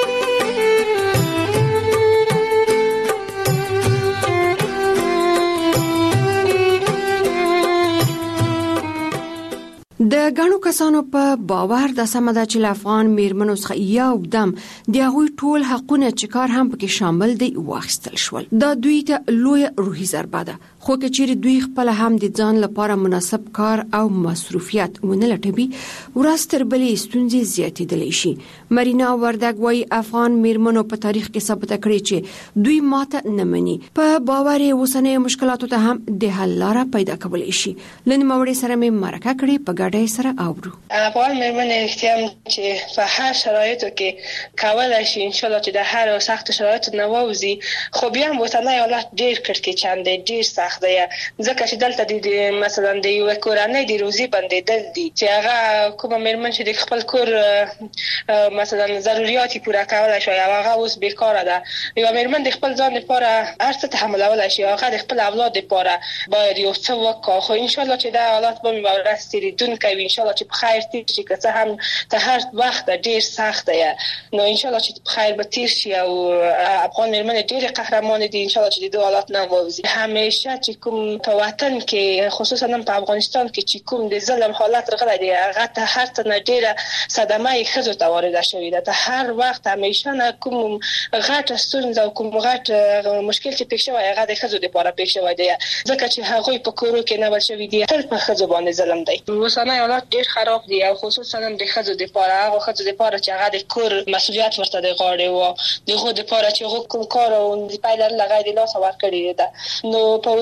د غنو کسانو په باور د سمدا چې افغان میرمنو څخه یو دم د هغوی ټول حقونه چې کار هم پکې شامل دي واخیستل شول. دا دوی ته لوی روحي ضربه ده خو که چیرې دوی خپل هم د ځان لپاره مناسب کار او مصروفیت ونه لټوي ورځ تر بلې ستونزې زیاتېدلی شي. مرینا وردګ وايي افغان میرمنو په تاریخ کې ثابت کړی چې دوی ماته نه مني په باور یې اوسنۍ مشکلاتو ته هم د حل لاره پیدا کولی شي. لن موري سره مې مرکه کړې په ګډه سره اورو. افغان میرمنې اختیار چې په هر شرایطو کې کولای شي ان شاء الله چې د هر سخت شرایطو نه ووځي خو بیا هم وطني حالت ډېر کړکېچن دی ډېر سخت دی ځکه چې دلته د مثلا د یو کورنۍ د روزي بندیدل دي چې هغه کومه میرمن چې د خپل کور مثلا ضرورت پوره کولای شي هغه اوس بیکاره ده. یو میرمن د خپل ځان لپاره هر څه تحملولای شي هغه د خپل اولاد لپاره باید یو څه وکړي خو ان شاء الله چې دا حالت به ورسېږي دونکو ان شاء الله چې په خیر تیر شي که څه هم ته هر وخت ډیر سخت دی نو ان شاء الله چې په خیر به تیر شي او افغان میرمنې ډېر قهرمان دي ان شاء الله چې د حالات نه ووځي. همیشه چې کوم په وطن کې خصوصا په افغانستان کې چې کوم د ظلم حالت راغلی دی هغه ته هر څه نه ډیره صدمه یې ښځو ته وارده شوې ده. ته هر وخت همیشه نه کوم غټ ستونزه او کوم غټ مشکل چې پېښ شوی هغه د ښځو لپاره پېښ شوی دی ځکه چې هغوی په کورو کې نه شوي دي تل په ښځو باندې ظلم دی. اوسنی حالات ډېر خراب دي او خصوصا د ښځو لپاره هغه ښځو لپاره چې هغه د کور مسؤلیت ورته د غاړې و دغه لپاره چې هغه کوم کار او د پیدا لغای د لاس ورکړي ده نو په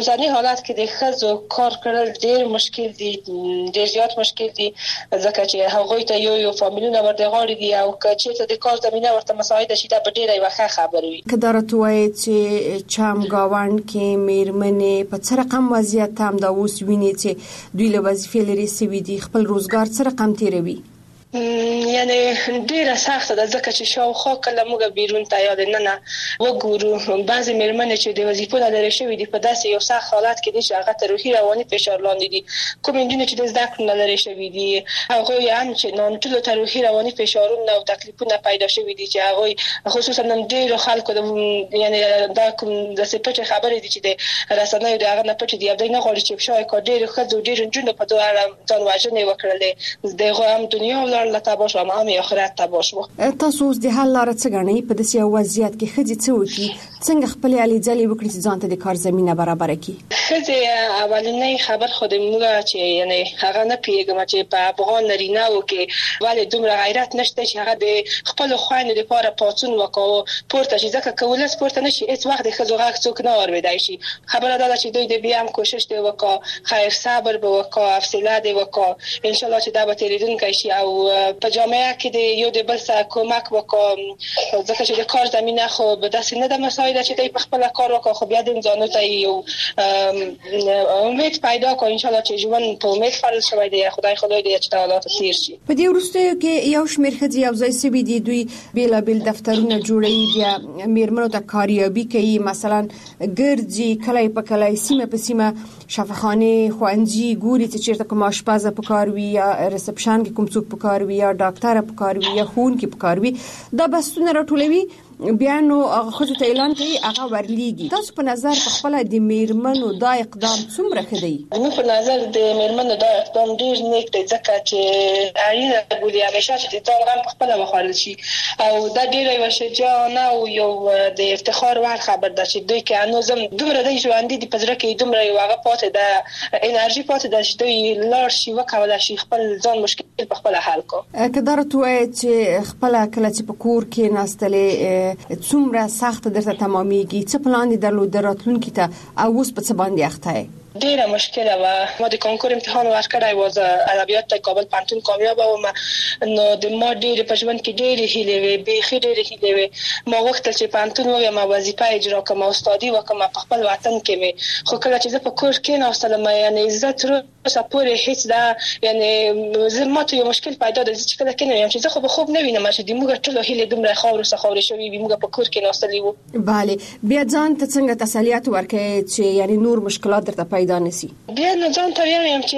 اوسنی حالت کې د ښځو کار کول ډیر مشکل دي، ډیر زیات مشکل دي، ځکه چې هغوی ته یو یو فامیلونه ورته غاړي دي او که چېرته د کار زمینه ورته مساعد شي دا به ډیره یوه ښه خبره وي. که دا راته ووایې چې چمګاونډ کې میرمنې په څه رقم وضعیت هم دا اوس ویني چې دوی له وظیفې لرې سوي دي، خپل روزګار څه رقم تیروي؟ یعنی ډیره سخته ده، ځکه چې شاوخوا کله موږ بیرون ته یا دننه وګورو بعضې مېرمنې چې د وظیفو نه لرې شوي دي په داسې یو سخت حالت کې دي چې هغه ته روحي رواني فشار لاندې دي. کومې نجونې چې د زده کړو نه لرې شوي دي هغوی هم چې نانټولو ته روحي رواني فشارونه او تکلیفونه پیدا شوي دي چې هغوی خصوصا نن ډېرو خلکو د یعنی دا کوم داسې پټې خبرې دي چې د رسنیو د هغه نه پټې دي او دوی نه غواړي چې شاید ډېرو ښځو ډېرو نجونو په دې اړه ځان وژنې وکړلې، د هغوی هم دنیا ولاړ لته باش و هم آخرت ته باش و. تاسو اوس د حل لاره څه ګڼئ؟ په داسې یو وضعیت کې ښځې څه وکړي، څنګه خپلې هلې ځلې وکړي چې ځان ته د کار زمینه برابره کړي؟ ښځې اولنی خبر خو د موږ چې یعنی هغه نه پوهېږم چې په افغان نارینه‌و کې ولې دومره غیرت نشته چې هغه د خپلو خویندو دپاره پاڅون وکړو پورته شي، ځکه که ولس پورته نه شي هېڅ وخت د ښځو غږ څوک نه اورېدی شي. خبره دا ده چې دوی د بیا هم کوشش دې وکړه، خیر صبر به وکړه، حوصله دې وکړه، انشاءالله چې دا به تېرېدونکی شي او په جامعه کې د یو د بل سره کومک وکړو، ځکه چې د کار زمینه خو به داسې نه ده مساعده چې دوی په خپله کار وکړو، خو بیا د ځانو ته یو امید پیدا کړو انشاءالله چې ژوند په امید فرض شوی دی، خدای خدای دې چې حالات تیر شي. په دې وروستیو کې یو شمېر ښځې یو ځای سوي دي، دوی بېلابېل دفترونه جوړوي، بیا مېرمنو ته کاریابي کوي، مثلا ګرځي کلی په کلی سیمه په سیمه شفاخانې ښوونځي ګوري چې چېرته کوم اشپزه په کار وي یا ریسپشن کې کوم څوک په کار وي یا ډاکټره په کار وي یا ښوونکي په کار وي، دا بحثونه راټولوي بیا نو هغه ښځو ته اعلان کوي هغه ورلیږي. تاسو په نظر په خپله د مېرمنو دا اقدام څومره ښه دی؟ زموږ په نظر د مېرمنو دا اقدام ډېر نیک دی، ځکه چې اړینه بولي همیشه چې د ځان غم په خپله وخوړل شي او دا ډېره یوه شجاعانه او یو د افتخار وړ خبر ده چې دوی که هنوز هم دومره دی ژوندي دي، په زړه کې دومره یو هغه پاتې ده، انرژي پاتې ده چې دوی لاړ شي وکولی شي خپل ځان مشکل په خپله حل کړو. که دا راته ووایې چې خپله کله چې په کور کېناستلې څومره سخته درته تمامیږي، څه پلان دې درلود راتلونکي ته او اوس په څه باندې اخته یې؟ ډیره مشکله و. ما د کانکور امتحان ورکړی و، زه ادبیات ته کابل پوهنتون کامیابه وم، نو د ما ډېرې په ژوند کې ډېرې هیلې وې، بیخي ډېرې هیلې وې. ما غوښتل چې پوهنتون ووایم، وظیفه اجرا کړم، استادي وکړم په خپل وطن کې مې، خو کله چې زه په کور کېناستلم یعنې زه تر اوسه پورې هېڅ دا یعنې زه ما ته یو مشکل پیدا ده چې کله کېنویم چې زه خو به خوب نه وینم چې د موږ ټولو هیلې دومره خاورو څخه خاورې شوي وي، موږ په کور کېناستلي وو. بله، بیا ځان ته څنګه تسلیت ورکوې چې یعنې نور مشکلات درته پیدا نشي؟ بیا نو ځان ته وایم چې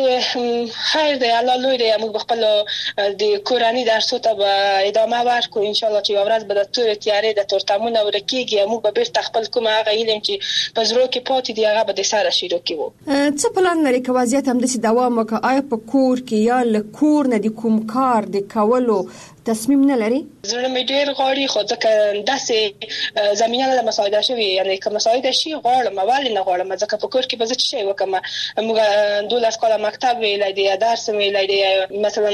خیر دی، الله لوی دی، موږ به خپل د کورنۍ درسو ته به ادامه ورکړو، انشاءالله چې یوه ورځ به د تورې تیارې د تورتمونه ورکېږي او موږ به بېرته خپل کوم هغه علم چې په زړو کې پاتې دي هغه به د سره شروع کړو. څه پلان لرې که وضعیت همداسې دوام وکړي؟ آیا په کور کې یا له کور نه د کوم کار د کولو تصمیم نه لري؟ زړه مې ډېر غواړي، خو ځکه داسې زمینه نه ده مساعده شوې، یعنې که مساعده شي غواړم، ولې نه غواړم، ځکه په کور کې به زه څه شی وکړم. موږ دولس کاله مکتب ویلی دی، درس ویلی دی، مثلا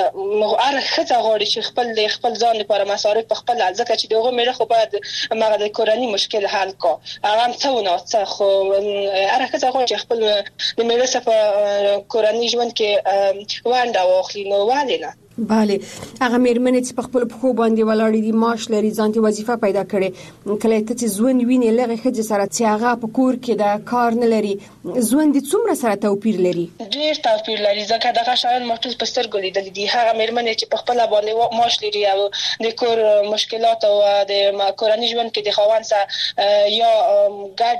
هره ښځه غواړي چې خپل د خپل ځان لپاره مصارف په خپله، ځکه چې د هغو مېړه خو باید هغه د کورني مشکل حل کړو، هغه هم څه ونه څه، خو هره ښځه غواړي چې خپل د مېړه سره په کورني ژوند کې ونډه واخلي، نو ولې نه؟ بله، هغه مېرمنې چې په خپلو پښو باندې ولاړې دي، معاش لري، ځان ته وظیفه پیدا کړې، کله ته چې ژوند وینې له هغې ښځې سره چې هغه په کور کې د کار نه لري، ژوند یې څومره سره توپیر لري؟ ډېر توپیر لري، ځکه دغه شیان ما ټول په سترګو لیدلي دي. هغه مېرمنې چې په خپله باندې معاش لري او د کور مشکلات او د کورني ژوند کې د خاوند سره یا ګډ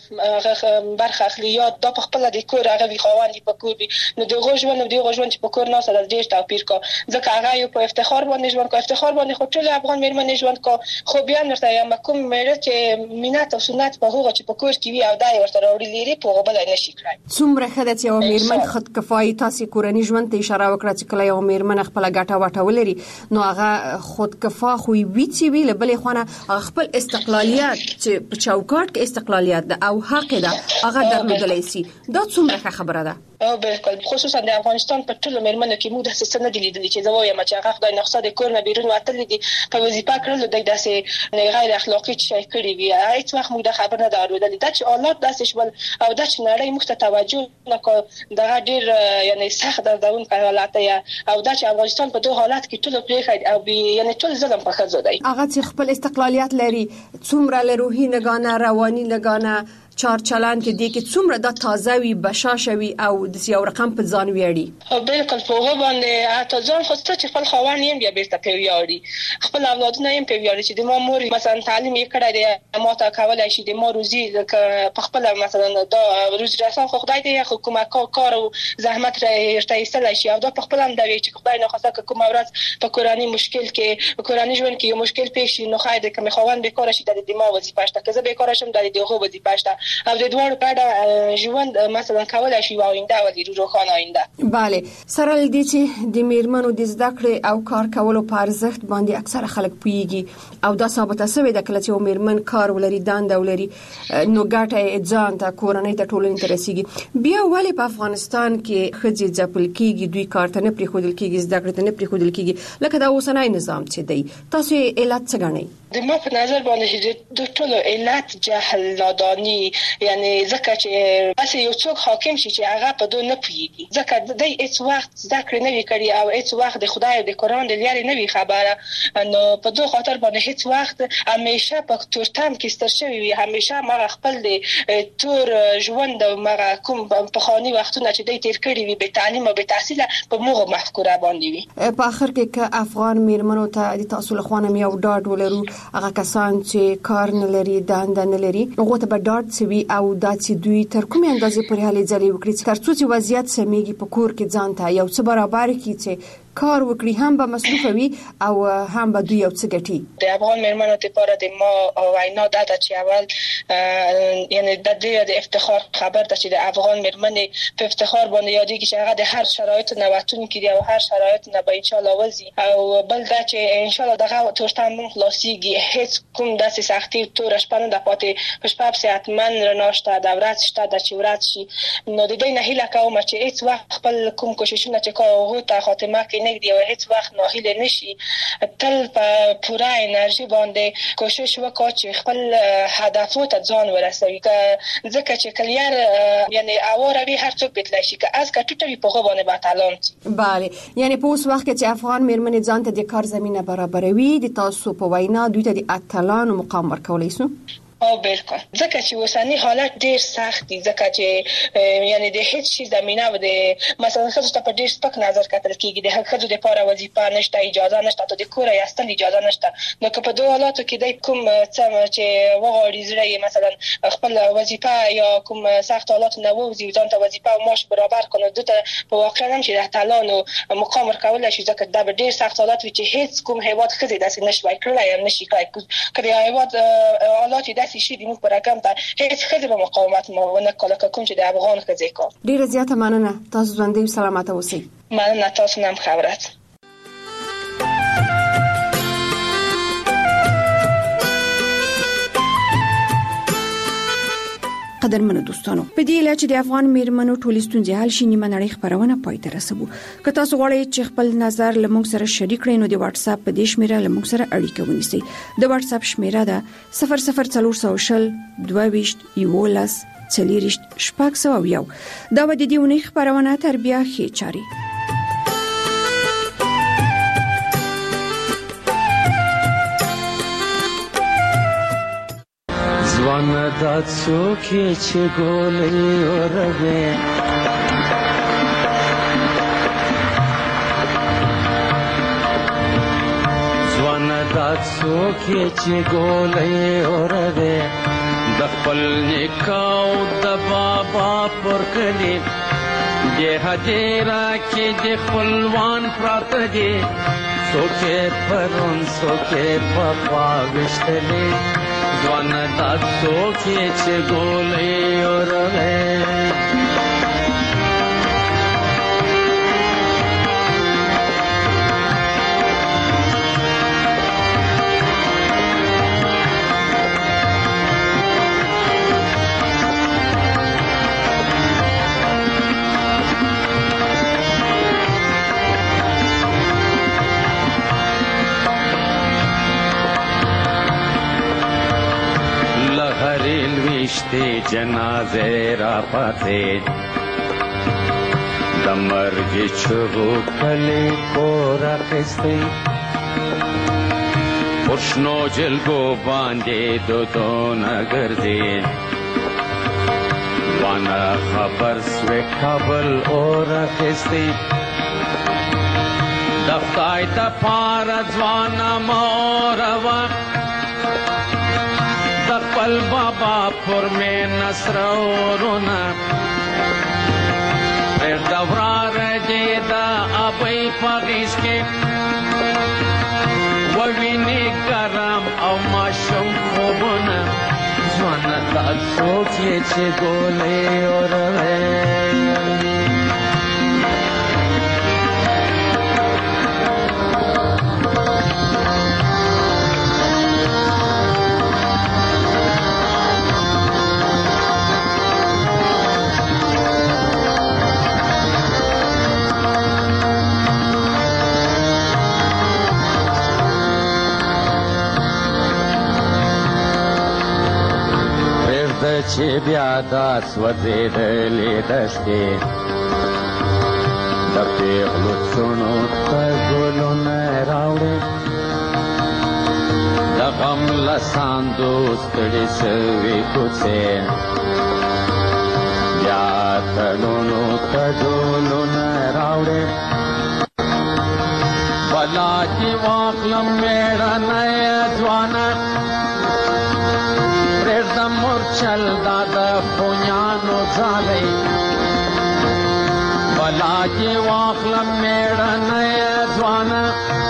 برخه اخلي یا دا په خپله د کور هغه وي خاوند یې په کور وي، نو د هغو ژوند او د هغو ژوند چې په کور ناست ده ډېر توپیر کا، ځکه هغه یو په افتخار باندې ژوند کا، افتخار باندې خو ټول افغان مېرمنې ژوند کا، خو بیا هم درته وایم کوم مېړه چې مینت او سنت په هغه چې په کور کې وي او دا یې ورته راوړي لري په هغه بله نشي کړی. څومره ښه ده چې یوه مېرمن خودکفایي، تاسې کورني ژوند ته اشاره وکړه چې کله یوه مېرمن خپله ګټه وټه ولري نو هغه خودکفا خو وي چې وي، له بلې خوا نه هغه خپل استقلالیت چې په چوکاټ کې استقلالیت ده او حق ده هغه درلودلی سي، دا څومره ښه خبره ده. او بالکل خصوصا د افغانستان په ټولو مېرمنو کې موږ د څه نه دي لیدلي چې زه وایم چې هغه خدای نقصه د کور نه بیرون وتلي دي په وظیفه کړلو د داسې غیر اخلاقی شي کړی وي. هیڅ وخت موږ د خبر نه دارویدل دا چې حالات داسې شول او دا چې نړۍ مخ ته توجه نه کوي دا ډیر یعنی سخت دردون حالات یا او دا چې افغانستان په دوه حالات کې ټول پرې او یعنی ټول ظلم په خځو دی. هغه چې خپل استقلالیت لري څومره له روحي لګانه رواني لګانه چار چلان کې دي کې څومره د تازه وي بشاشوي او د یو رقم په ځان ویړي او بالکل په هغه باندې اته ځان خو ست چې خپل خوان یې بیا بیرته پیویاړي خپل اولادونه یې پیویاړي چې د ما مور مثلا تعلیم یې کړی دی ما ته کولای شي د ما روزي په خپل مثلا دا روزي رسان خو خدای دې حکومت کار او زحمت راځي شي او دا په خپل هم دا وی چې خدای نه خواسته کوم ورځ په قرآني مشکل کې قرآني ژوند کې یو مشکل پیښ شي نو خای دې کوم خوان به کار شي د دې ما وظیفه شته که زه به کار شم د دې هغه وظیفه شته او د دوه په ژوند مثلا کولای شي آینده ولې روښانه آینده. bale سره لدی چې د میرمنو د زده کړې او کار کولو په ارزښت باندې اکثره خلک پوهیږي او دا ثابته شوی د کله چې میرمن کار ولري دانده ولري نو ګټه ځان ته کورنۍ ته ټولنې ته رسیږي. بیا ولې په افغانستان کې خځې ځپل کیږي دوی کار ته نه پرې خودل کیږي زده کړې ته نه پرې خودل کیږي لکه دا اوسنۍ نظام چې دی تاسو علت څه ګڼئ؟ د ما په نظر باندې د ټولو علت جهل نادانی یعنی ځکه چې بس یو څوک حاکم شي چې هغه په دوه نه پوهیږي ځکه د دې هیڅ وخت ذکر نه وی کړی او هیڅ وخت د خدای او د قران د لارې نه وی خبره نو په دوه خاطر باندې هیڅ وخت همیشه په تورتم کې ستر شوی وي همیشه ما خپل د تور ژوند او ما کوم په خاني وختونه چې د تیر کړی وي به تعلیم او به تحصیل په موږ مفکوره باندې وي. په اخر کې ک افغان میرمنو ته د تاسو له خوانم یو ډاډ ولرو هغه کسان چې کار نه لري دانده نه لري هغه ته به ډاډ سوي او دا چې دوی تر کومې اندازې پورې هلې ځلې وکړي ترڅو چې وضعیت سمېږي په کور کې ځان ته یو څه برابر کړي چې کار وکړي هم به مصروف وي او هم به دوی یو څه ګټي. د افغان میرمنو لپاره د ما وینا ده چې اول یعنی د دې د افتخار خبر ده چې د افغان میرمنې په افتخار باندې یادېږي چې هغه د هر شرایط نه وتون کړي او هر شرایط نه به ان شاء الله وځي او بل دا چې ان شاء الله دغه تورتم خلاصيږي هیڅ کوم داسې سختي تور شپه نه پاتې په شپه ساعت من رناشته د ورځ شته د چې ورځ شي نو د دې نه هیله کوم چې هیڅ وخت خپل کوم کوششونه چې کوو ته خاتمه کې دی او هیڅ وخت ناهیله نشي تل په پوره انرژي باندې کوشش وکړي چې خپل هدفو ته ځان ورسوي ځکه چې کلیار یعنی اوروي هر څوک بتلی شي که از کټوټوي په غو باندې باتالون. bale یعنی په اوس وخت کې چې افغان میرمنې ځان ته د کار زمينه برابروي د تاسو په وینا دوی ته د اتلانو مقام ورکولای شو؟ او بالکل ځکه چې اوسنی حالت ډیر سخت دي ځکه چې یعنی د هیڅ شي زمينه و د مثلا خصوص ته په ډیر سپک نظر کتل کیږي د حق د لپاره وظیفه نشته اجازه نشته ته د کور یاستل اجازه نشته نو که په دوه حالاتو کې د کوم څه چې وغوړي زړه مثلا خپل وظیفه یا کوم سخت حالات نه ووزي ځان ته وظیفه او معاش برابر کنه دته په واقع هم چې د تعلانو مقام ورکول شي ځکه دا به ډیر سخت حالات وي چې هیڅ کوم هیواد خزي داسې نشوي کړلای هم نشي کوي کله هیواد حالات داسې شي د موږ پر رقم ته هیڅ خزي به مقاومت مو نه کوله کوم چې د افغان خزي کو. ډیر زیاته مننه تاسو ژوندۍ سلامت اوسئ. مننه تاسو نام خبرت. قدرمنو دوستانو په دې لاره چې د افغان میرمنو ټولې ستونزې حل شي نیمه نړۍ خبرونه پای ته رسوو. که تاسو غواړئ چې خپل نظر لمونږ سره شریک کړئ نو د واتس اپ په دې شمیره لمونږ سره اړیکه ونیسئ. د واتس اپ شمیره ده صفر صفر څلور سوه شل دوه ویشت یولس څلوېښت شپږ سوه یو. دا به د دې اونۍ خبرونه تر بیا ښې چاري. ځوان دا څوک چې ګولې اوروي ځوان دا څوک چې ګولې اوروي د خپل نکاو د بابا پر کلی د هدیرا کې د خپلوان پراته دي څوک پرون څوک په خوا وشتلې ځوان دا څوک چې ګولې اوروي میاشتې جنازې را پاتې د مرګ چغو کلی کور اخیستی پر شنو جلګو باندې دودونه ګرځي وانا خبر سوی کابل اور اخیستی د خدای د پاره ځوانه موروا د خپل بابا پر مې نصر ورونه پر د وراره دې د ابۍ په غېږ کې ووینې ګرم او ماشوم خوبونه ځوانه دا څوک یې چې ګولې اوروي چې بیا دا سوځېدلې دښتې د پېغلو څڼو ته ګلونه راوړې د غم له ساندو ستړې شوې کوڅې بیا تلونو ته ډولونه راوړې بلا دې واخلم مېړنی ځوانه پرېږدم مورچل دا د خونیانو ځالۍ بلا دې واخلم مېړنی ځوانه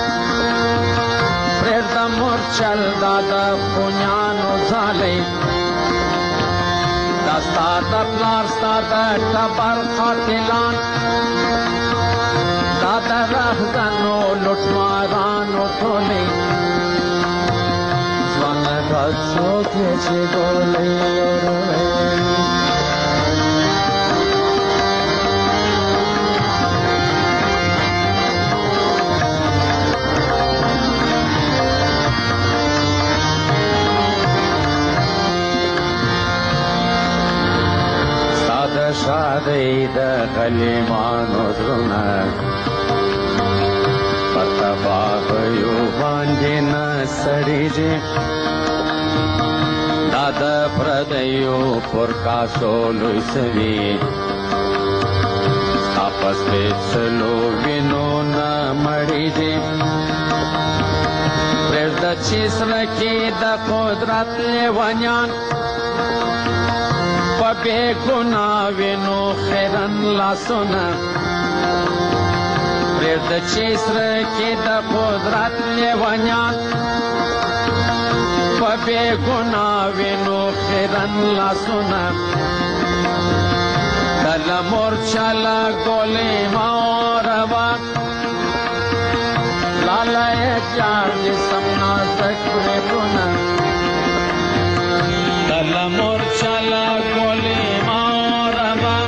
پرېږدم مورچل دا د خونیانو ځالۍ دا ستا د پلار ستا د ټبر قاتلان دا د رهزنو لوټمارانو ټولۍ دا څوک یې چې ګولې اوروي ستا د شادۍ د غلیمانو زړونه په تباهیو باندې نه سړېږي دا د پردیو پر کاسو لوی سوي ستا په سپېڅلو وینو نه مړېږي پرېږده چې زړه کې د قدرت لیونیان په بې ګناه وینو خیرن لاسونه پرېږده چې زړه کې د قدرت لیونیان په بې ګناه وینو خیرن لاسونه کله مورچله ګولې موروا لاله یې جار جسم نازک بریتونه کله مورچله ګولې موروا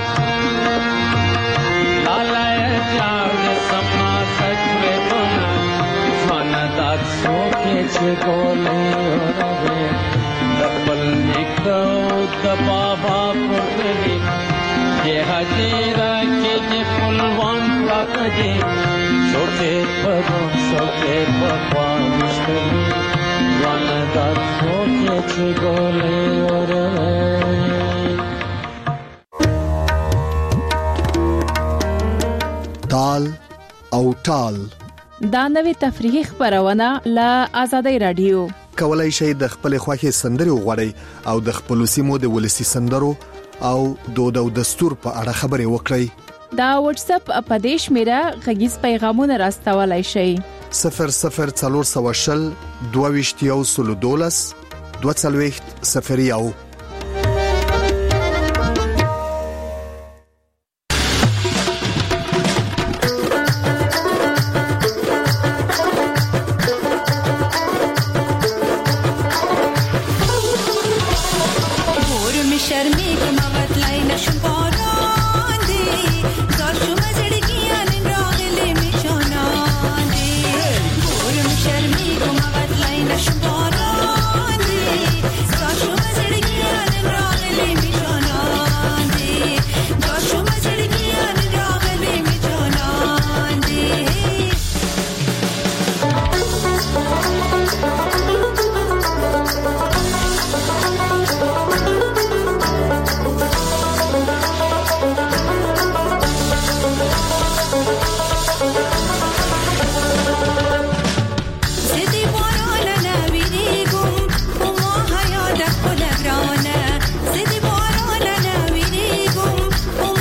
لاله یې جار جسم نازک بریتونه ځوانه دا څوک یې چې ګولې اوروي د خپل نیکه او د بابا پر کلي دې هدیره کې دې خپلوان پراته دي څوکې په روڼ څوکې په خوا ویشتلي ځوانه دا څوک یې چې ګولې اوروي تال او ټال دا نوې تفریحي خبرونه له آزادۍ رادیو کولای شئ د خپل خوښي سندري وغوړئ او د خپل سیمو د ولسی سندرو او دود او دستور په اړه خبري وکړئ دا واتس اپ اپدیش میرا غږیز پیغامونه راستولای شئ صفر صفر څلور سوه شل دوه ویشت یو سل دولس دوه څلوېښت صفر یو